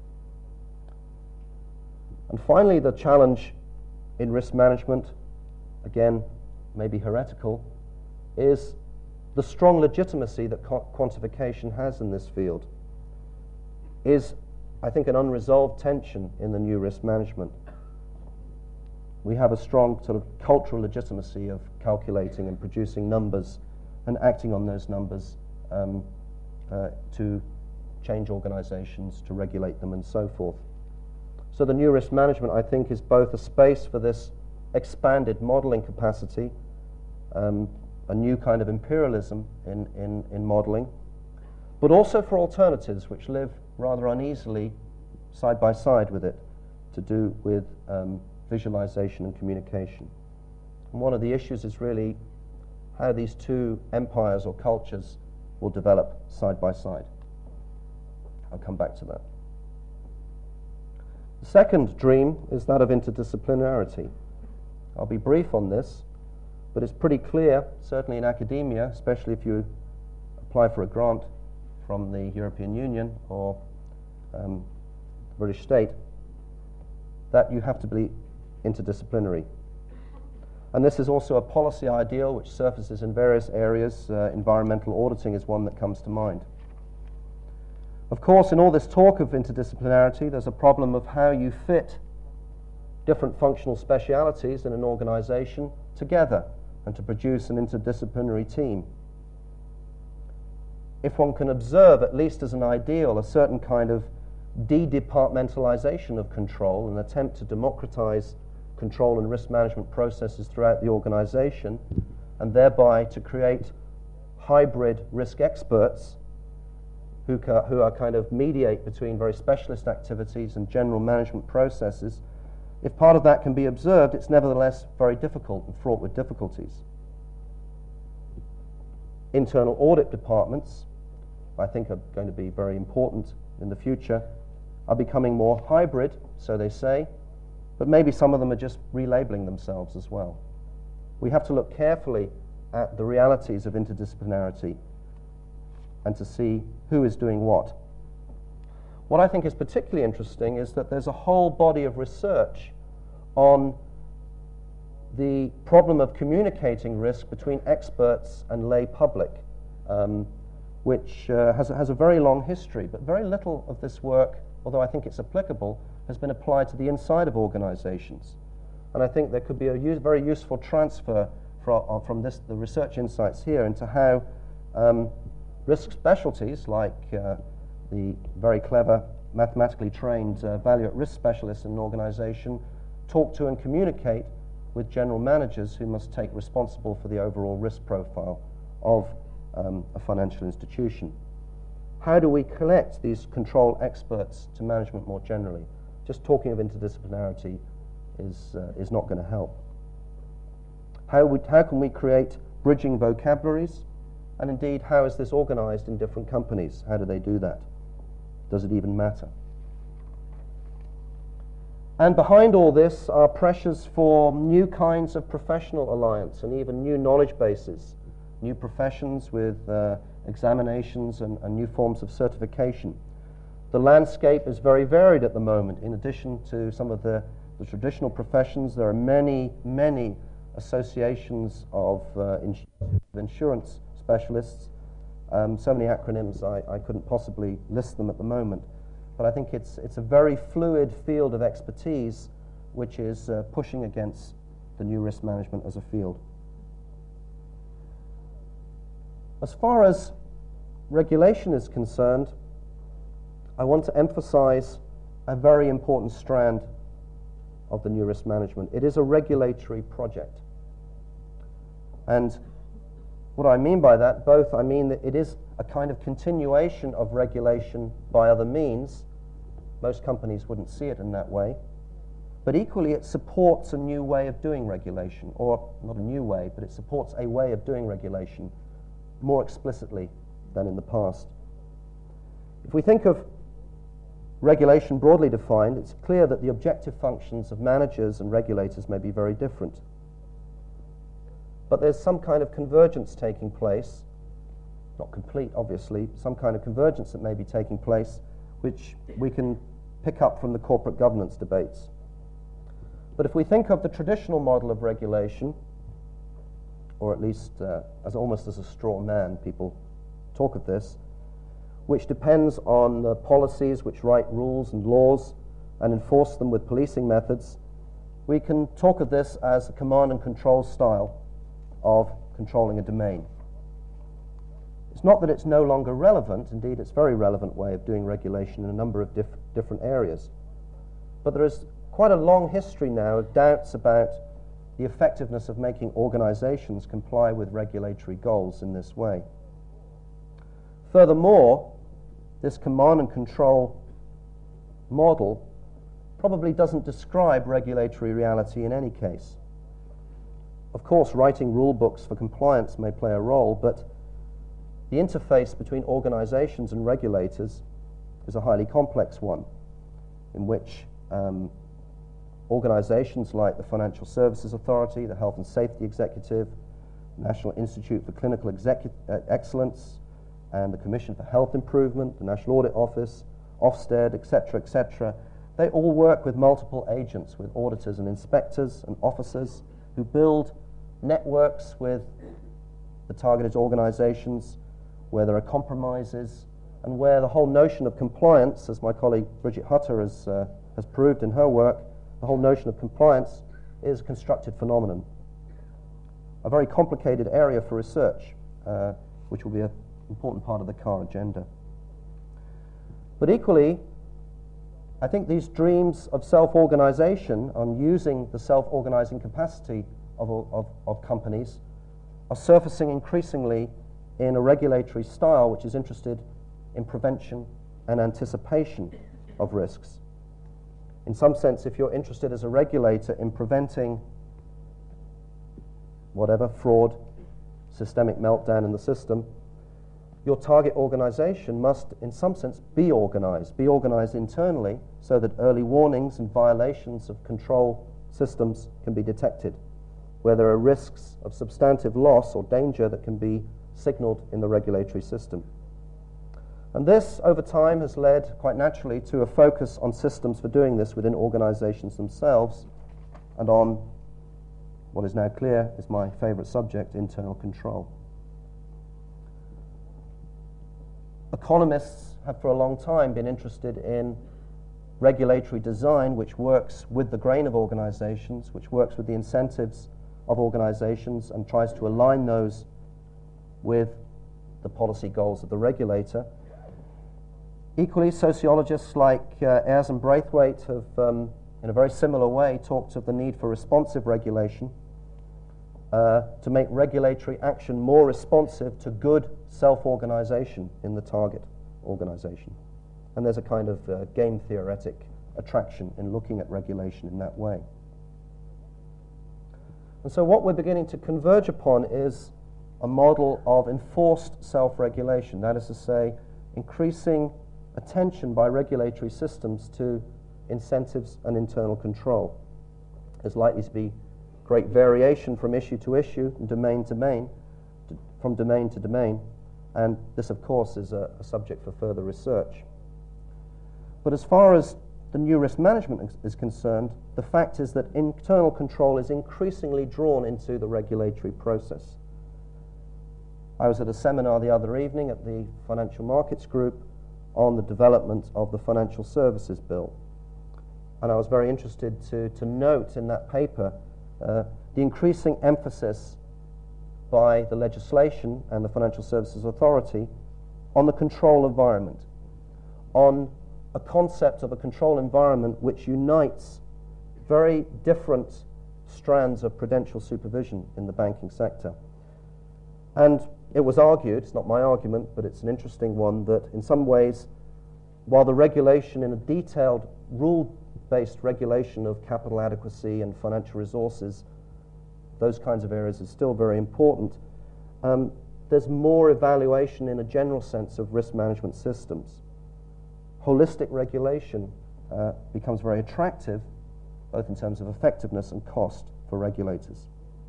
And finally, the challenge in risk management, again, maybe heretical, is the strong legitimacy that quantification has in this field. Is, I think, an unresolved tension in the new risk management. We have a strong sort of cultural legitimacy of calculating and producing numbers and acting on those numbers um, uh, to change organizations, to regulate them, and so forth. So the new risk management, I think, is both a space for this expanded modeling capacity, um, a new kind of imperialism in, in, in modeling, but also for alternatives which live rather uneasily side by side with it, to do with um, visualization and communication. And one of the issues is really how these two empires or cultures will develop side by side. I'll come back to that. The second dream is that of interdisciplinarity. I'll be brief on this, but it's pretty clear, certainly in academia, especially if you apply for a grant from the European Union or um, the British state, that you have to be interdisciplinary. And this is also a policy ideal which surfaces in various areas. Uh, environmental auditing is one that comes to mind. Of course, in all this talk of interdisciplinarity, there's a problem of how you fit different functional specialities in an organization together and to produce an interdisciplinary team. If one can observe, at least as an ideal, a certain kind of de-departmentalization of control, an attempt to democratize control and risk management processes throughout the organization, and thereby to create hybrid risk experts who, ca who are kind of mediate between very specialist activities and general management processes, if part of that can be observed, it's nevertheless very difficult and fraught with difficulties. Internal audit departments, I think, are going to be very important in the future, are becoming more hybrid, so they say, but maybe some of them are just relabeling themselves as well. We have to look carefully at the realities of interdisciplinarity and to see who is doing what. What I think is particularly interesting is that there's a whole body of research on the problem of communicating risk between experts and lay public, um, which uh, has, has a very long history, but very little of this work, although I think it's applicable, has been applied to the inside of organizations. And I think there could be a use, very useful transfer from, from this, the research insights here into how um, risk specialties, like uh, the very clever, mathematically trained uh, value at risk specialists in an organization, talk to and communicate with general managers who must take responsible for the overall risk profile of um, a financial institution. How do we connect these control experts to management more generally? Just talking of interdisciplinarity is, uh, is not going to help. How, would, how can we create bridging vocabularies? And indeed, how is this organized in different companies? How do they do that? Does it even matter? And behind all this are pressures for new kinds of professional alliance and even new knowledge bases, new professions with uh, examinations and, and new forms of certification. The landscape is very varied at the moment. In addition to some of the, the traditional professions, there are many, many associations of uh, ins insurance specialists. Um, so many acronyms, I, I couldn't possibly list them at the moment. But I think it's, it's a very fluid field of expertise which is uh, pushing against the new risk management as a field. As far as regulation is concerned, I want to emphasize a very important strand of the new risk management. It is a regulatory project. And what I mean by that, both I mean that it is a kind of continuation of regulation by other means. Most companies wouldn't see it in that way. But equally, it supports a new way of doing regulation, or not a new way, but it supports a way of doing regulation more explicitly than in the past. If we think of regulation broadly defined, it's clear that the objective functions of managers and regulators may be very different. But there's some kind of convergence taking place, not complete obviously, some kind of convergence that may be taking place, which we can pick up from the corporate governance debates. But if we think of the traditional model of regulation, or at least uh, as almost as a straw man, people talk of this, which depends on the policies which write rules and laws and enforce them with policing methods, we can talk of this as a command and control style of controlling a domain. It's not that it's no longer relevant, indeed it's a very relevant way of doing regulation in a number of diff different areas. But there is quite a long history now of doubts about the effectiveness of making organizations comply with regulatory goals in this way. Furthermore, this command and control model probably doesn't describe regulatory reality in any case. Of course, writing rule books for compliance may play a role, but the interface between organizations and regulators is a highly complex one, in which um, organizations like the Financial Services Authority, the Health and Safety Executive, National Institute for Clinical Execu uh, Excellence, and the Commission for Health Improvement, the National Audit Office, Ofsted, et cetera, et cetera, they all work with multiple agents, with auditors and inspectors and officers who build networks with the targeted organizations where there are compromises and where the whole notion of compliance, as my colleague Bridget Hutter has, uh, has proved in her work, the whole notion of compliance is a constructed phenomenon. A very complicated area for research, uh, which will be an important part of the C A R agenda. But equally, I think these dreams of self-organization on using the self-organizing capacity of, of, of companies are surfacing increasingly in a regulatory style which is interested in prevention and anticipation of risks. In some sense, if you're interested as a regulator in preventing whatever, fraud, systemic meltdown in the system, your target organization must, in some sense, be organized, be organized internally so that early warnings and violations of control systems can be detected, where there are risks of substantive loss or danger that can be signaled in the regulatory system. And this, over time, has led, quite naturally, to a focus on systems for doing this within organizations themselves, and on what is now clear is my favorite subject, internal control. Economists have for a long time been interested in regulatory design which works with the grain of organizations, which works with the incentives of organizations and tries to align those with the policy goals of the regulator. Equally, sociologists like uh, Ayres and Braithwaite have, um, in a very similar way, talked of the need for responsive regulation uh, to make regulatory action more responsive to good self-organization in the target organization. And there's a kind of uh, game theoretic attraction in looking at regulation in that way. And so what we're beginning to converge upon is a model of enforced self-regulation, that is to say, increasing attention by regulatory systems to incentives and internal control. There's likely to be great variation from issue to issue and domain to domain, to, from domain to domain, and this, of course, is a, a subject for further research. But as far as the new risk management is, is concerned, the fact is that internal control is increasingly drawn into the regulatory process. I was at a seminar the other evening at the Financial Markets Group on the development of the Financial Services Bill. And I was very interested to, to note in that paper uh, the increasing emphasis by the legislation and the Financial Services Authority on the control environment, on a concept of a control environment which unites very different strands of prudential supervision in the banking sector. And it was argued, it's not my argument, but it's an interesting one, that in some ways, while the regulation in a detailed rule-based regulation of capital adequacy and financial resources, those kinds of areas is still very important, um, there's more evaluation in a general sense of risk management systems. Holistic regulation uh, becomes very attractive, both in terms of effectiveness and cost for regulators.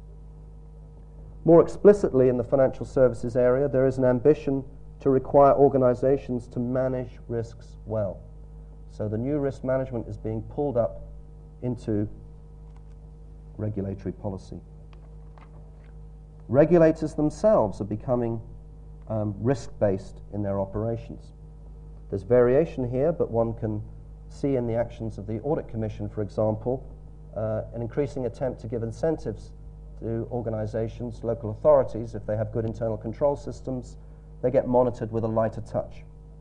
More explicitly in the financial services area, there is an ambition to require organizations to manage risks well. So the new risk management is being pulled up into regulatory policy. Regulators themselves are becoming um, risk-based in their operations. There's variation here, but one can see in the actions of the Audit Commission, for example, uh, an increasing attempt to give incentives to organizations, local authorities. If they have good internal control systems, they get monitored with a lighter touch.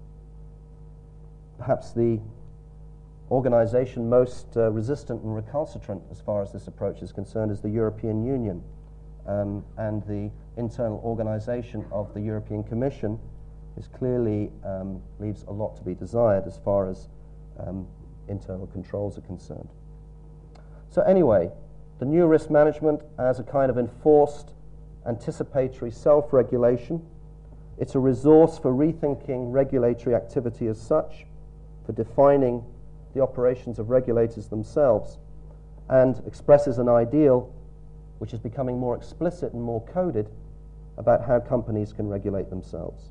Perhaps the organization most uh, resistant and recalcitrant as far as this approach is concerned is the European Union, um, and the internal organization of the European Commission is clearly um, leaves a lot to be desired as far as um, internal controls are concerned. So anyway, the new risk management as a kind of enforced anticipatory self-regulation. It's a resource for rethinking regulatory activity as such, for defining the operations of regulators themselves, and expresses an ideal which is becoming more explicit and more coded about how companies can regulate themselves.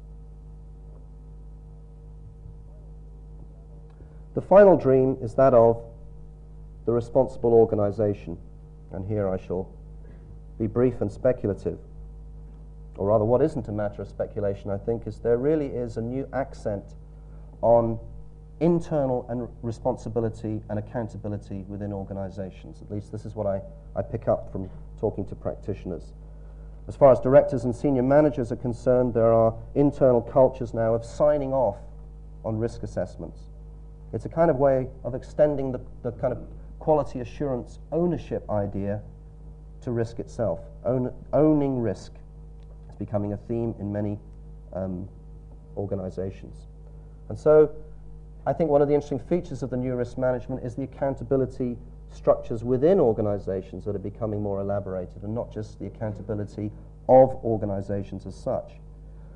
The final dream is that of the responsible organization. And here I shall be brief and speculative. Or rather, what isn't a matter of speculation, I think, is there really is a new accent on internal and responsibility and accountability within organizations. At least this is what I, I pick up from talking to practitioners. As far as directors and senior managers are concerned, there are internal cultures now of signing off on risk assessments. It's a kind of way of extending the, the kind of quality assurance ownership idea to risk itself. Own, owning risk is becoming a theme in many um, organizations. And so I think one of the interesting features of the new risk management is the accountability structures within organizations that are becoming more elaborated, and not just the accountability of organizations as such.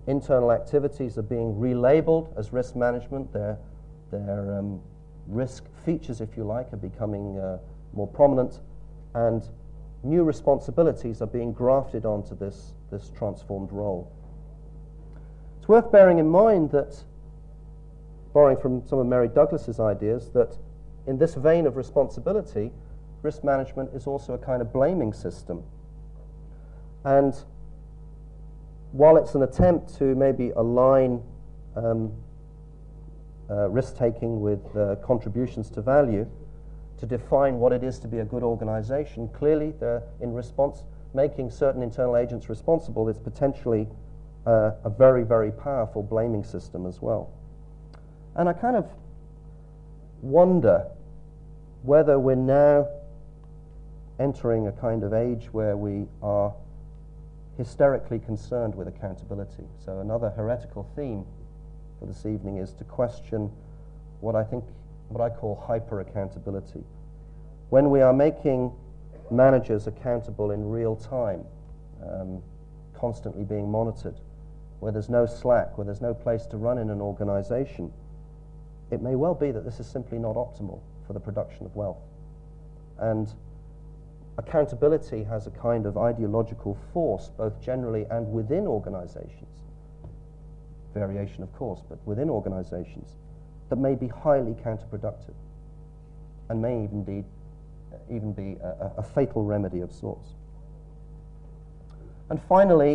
internal activities are being relabeled as risk management. Their, their um, risk features, if you like, are becoming uh, more prominent, and new responsibilities are being grafted onto this, this transformed role. It's worth bearing in mind that, borrowing from some of Mary Douglas's ideas, that in this vein of responsibility, risk management is also a kind of blaming system. And while it's an attempt to maybe align um, uh, risk-taking with uh, contributions to value, to define what it is to be a good organization, clearly in response, making certain internal agents responsible is potentially uh, a very, very powerful blaming system as well. And I kind of wonder whether we're now entering a kind of age where we are hysterically concerned with accountability. So another heretical theme for this evening is to question what I think, what I call hyper-accountability. When we are making managers accountable in real time, um, constantly being monitored, where there's no slack, where there's no place to run in an organization, it may well be that this is simply not optimal for the production of wealth. And accountability has a kind of ideological force, both generally and within organizations, variation of course, but within organizations, that may be highly counterproductive and may even be, even be a, a fatal remedy of sorts. And finally,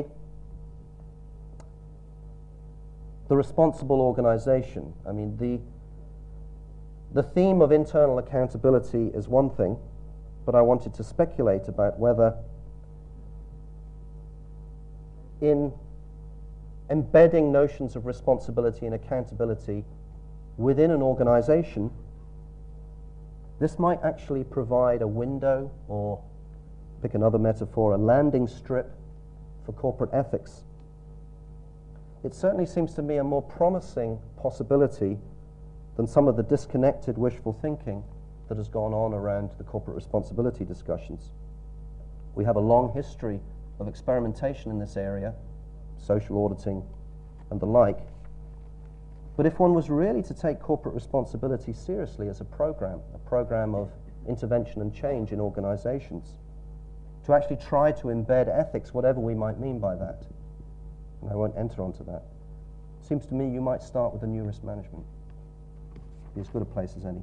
the responsible organization. I mean, the, the theme of internal accountability is one thing, but I wanted to speculate about whether in embedding notions of responsibility and accountability within an organization, this might actually provide a window, or pick another metaphor, a landing strip for corporate ethics. It certainly seems to me a more promising possibility than some of the disconnected wishful thinking that has gone on around the corporate responsibility discussions. We have a long history of experimentation in this area, social auditing and the like. But if one was really to take corporate responsibility seriously as a program, a program of intervention and change in organizations, to actually try to embed ethics, whatever we might mean by that, and I won't enter onto that, seems to me you might start with a new risk management. Be as good a place as any.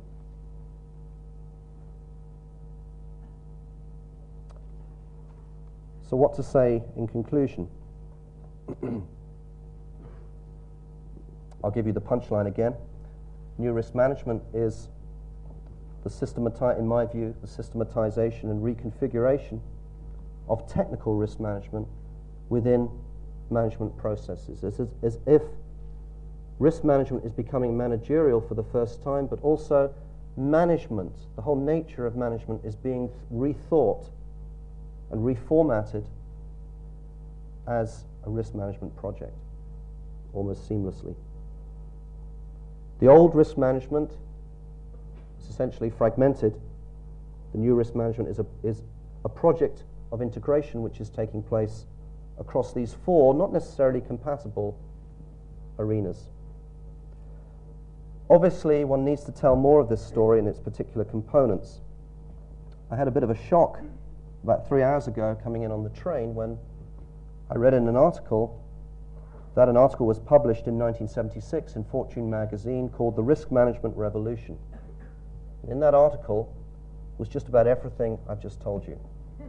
So what to say in conclusion? I'll give you the punchline again. New risk management is the systemati- in my view, the systematization and reconfiguration of technical risk management within management processes. It's as, as if risk management is becoming managerial for the first time, but also management, the whole nature of management, is being rethought and reformatted as a risk management project, almost seamlessly. The old risk management is essentially fragmented. The new risk management is a, is a project of integration which is taking place across these four, not necessarily compatible, arenas. Obviously, one needs to tell more of this story in its particular components. I had a bit of a shock about three hours ago coming in on the train when I read in an article that an article was published in nineteen seventy-six in Fortune magazine called The Risk Management Revolution. In that article was just about everything I've just told you.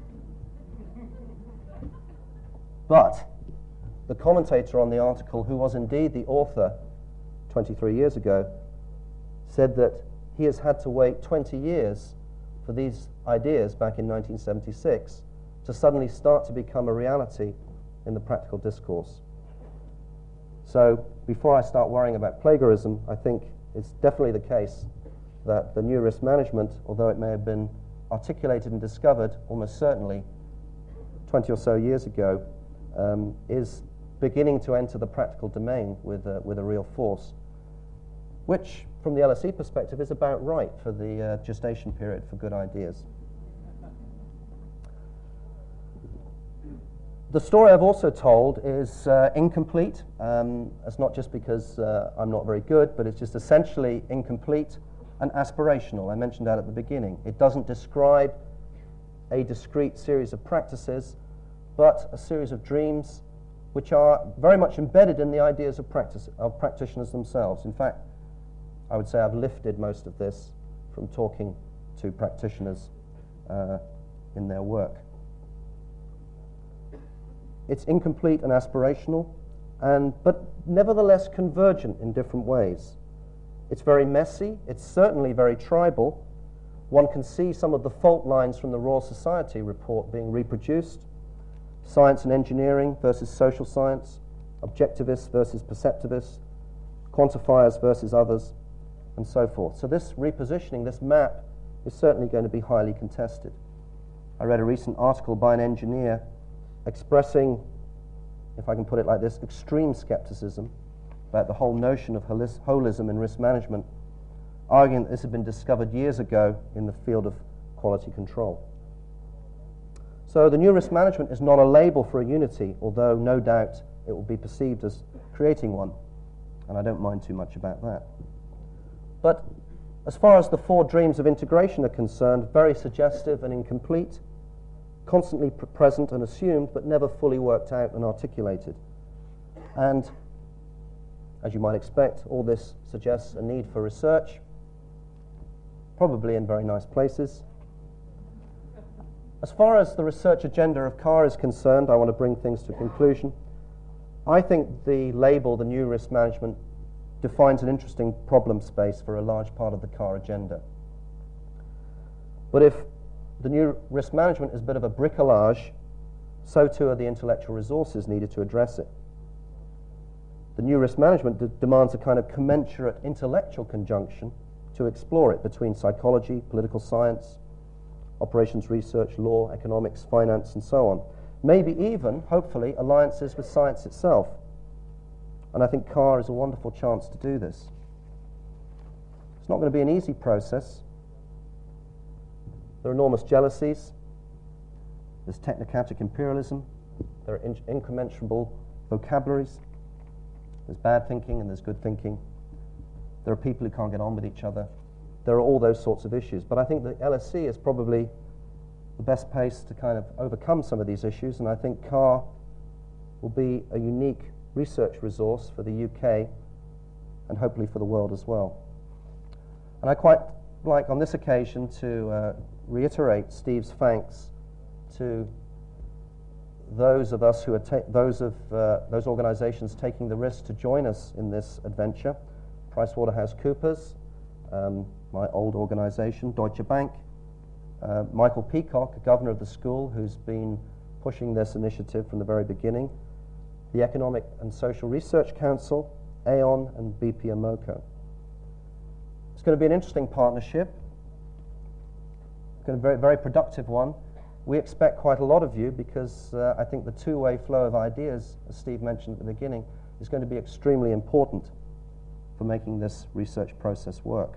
But the commentator on the article, who was indeed the author twenty-three years ago, said that he has had to wait twenty years for these ideas back in nineteen seventy-six to suddenly start to become a reality in the practical discourse. So before I start worrying about plagiarism, I think it's definitely the case that the new risk management, although it may have been articulated and discovered almost certainly twenty or so years ago, um, is beginning to enter the practical domain with a, with a real force, which from the L S E perspective is about right for the uh, gestation period for good ideas. The story I've also told is uh, incomplete. Um, it's not just because uh, I'm not very good, but it's just essentially incomplete and aspirational. I mentioned that at the beginning. It doesn't describe a discrete series of practices, but a series of dreams which are very much embedded in the ideas of, practice, of practitioners themselves. In fact, I would say I've lifted most of this from talking to practitioners uh, in their work. It's incomplete and aspirational, and, but nevertheless convergent in different ways. It's very messy, it's certainly very tribal. One can see some of the fault lines from the Royal Society report being reproduced. Science and engineering versus social science, objectivists versus perceptivists, quantifiers versus others, and so forth. So this repositioning, this map, is certainly going to be highly contested. I read a recent article by an engineer expressing, if I can put it like this, extreme skepticism about the whole notion of holis- holism in risk management, arguing that this had been discovered years ago in the field of quality control. So the new risk management is not a label for a unity, although no doubt it will be perceived as creating one, and I don't mind too much about that. But as far as the four dreams of integration are concerned, very suggestive and incomplete, constantly pr- present and assumed, but never fully worked out and articulated. And as you might expect, all this suggests a need for research, probably in very nice places. As far as the research agenda of C A R is concerned, I want to bring things to a conclusion. I think the label, the new risk management, defines an interesting problem space for a large part of the C A R agenda. But if the new risk management is a bit of a bricolage, so too are the intellectual resources needed to address it. The new risk management d- demands a kind of commensurate intellectual conjunction to explore it between psychology, political science, operations research, law, economics, finance, and so on. Maybe even, hopefully, alliances with science itself. And I think C A R is a wonderful chance to do this. It's not going to be an easy process. There are enormous jealousies. There's technocratic imperialism. There are in- incommensurable vocabularies. There's bad thinking and there's good thinking. There are people who can't get on with each other. There are all those sorts of issues. But I think the L S C is probably the best place to kind of overcome some of these issues, and I think C A R will be a unique research resource for the U K and hopefully for the world as well. And I quite like on this occasion to uh, reiterate Steve's thanks to those of us who are ta- those of uh, those organizations taking the risk to join us in this adventure. PricewaterhouseCoopers, um, my old organization, Deutsche Bank, uh, Michael Peacock, governor of the school, who's been pushing this initiative from the very beginning, the Economic and Social Research Council, Aon, and B P Amoco. It's going to be an interesting partnership. It's going to be a very, very productive one. We expect quite a lot of you because uh, I think the two-way flow of ideas, as Steve mentioned at the beginning, is going to be extremely important for making this research process work.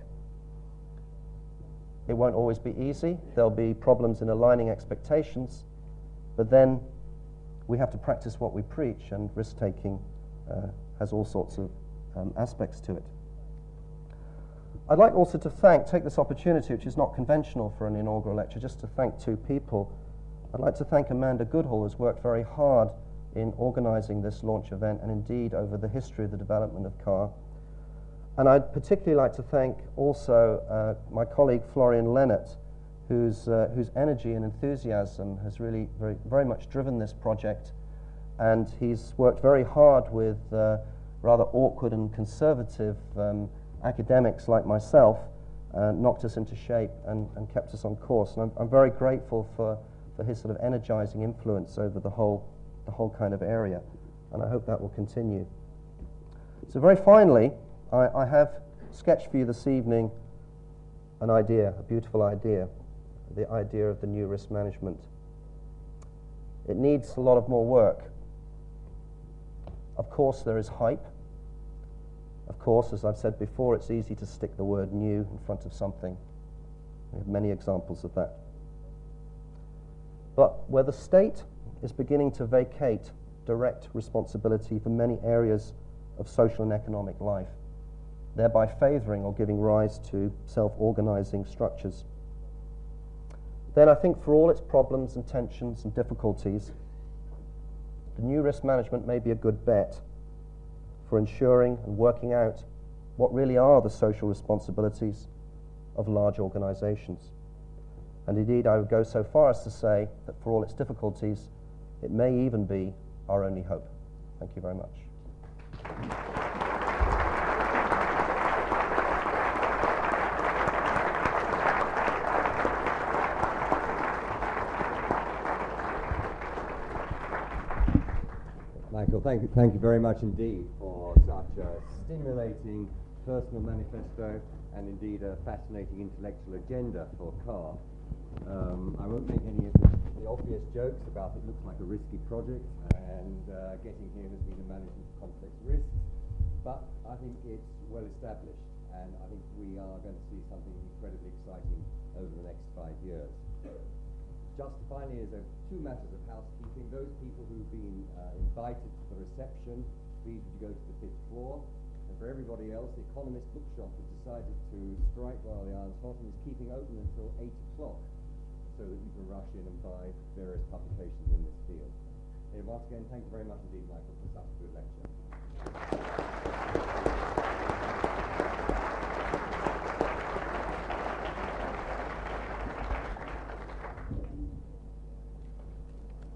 It won't always be easy. There'll be problems in aligning expectations, but then we have to practice what we preach, and risk-taking uh, has all sorts of um, aspects to it. I'd like also to thank, take this opportunity, which is not conventional for an inaugural lecture, just to thank two people. I'd like to thank Amanda Goodall, who's worked very hard in organizing this launch event and indeed over the history of the development of C A R. And I'd particularly like to thank also uh, my colleague Florian Lennart, whose, uh, whose energy and enthusiasm has really very, very much driven this project. And he's worked very hard with uh, rather awkward and conservative um, academics like myself, uh, knocked us into shape and, and kept us on course. And I'm, I'm very grateful for, for his sort of energizing influence over the whole, the whole kind of area. And I hope that will continue. So very finally, I, I have sketched for you this evening an idea, a beautiful idea, the idea of the new risk management. It needs a lot of more work. Of course, there is hype. Of course, as I've said before, it's easy to stick the word new in front of something. We have many examples of that. But where the state is beginning to vacate direct responsibility for many areas of social and economic life, thereby favouring or giving rise to self-organising structures. Then I think for all its problems and tensions and difficulties, the new risk management may be a good bet for ensuring and working out what really are the social responsibilities of large organisations. And indeed, I would go so far as to say that for all its difficulties, it may even be our only hope. Thank you very much. Michael, thank you, thank you very much indeed for such a stimulating personal manifesto and indeed a fascinating intellectual agenda for C A R. Um, I won't make any of the, the obvious jokes about it looks like a risky project and uh, getting here has been a management of complex risks, but I think it's well established and I think we are going to see something incredibly exciting over the next five years. Just finally, as a two matters of housekeeping, those people who've been uh, invited to the reception, please would you go to the fifth floor. And for everybody else, the Economist Bookshop has decided to strike while the iron's hot and is keeping open until eight o'clock so that you can rush in and buy various publications in this field. And once again, thank you very much indeed, Michael, for such a good lecture.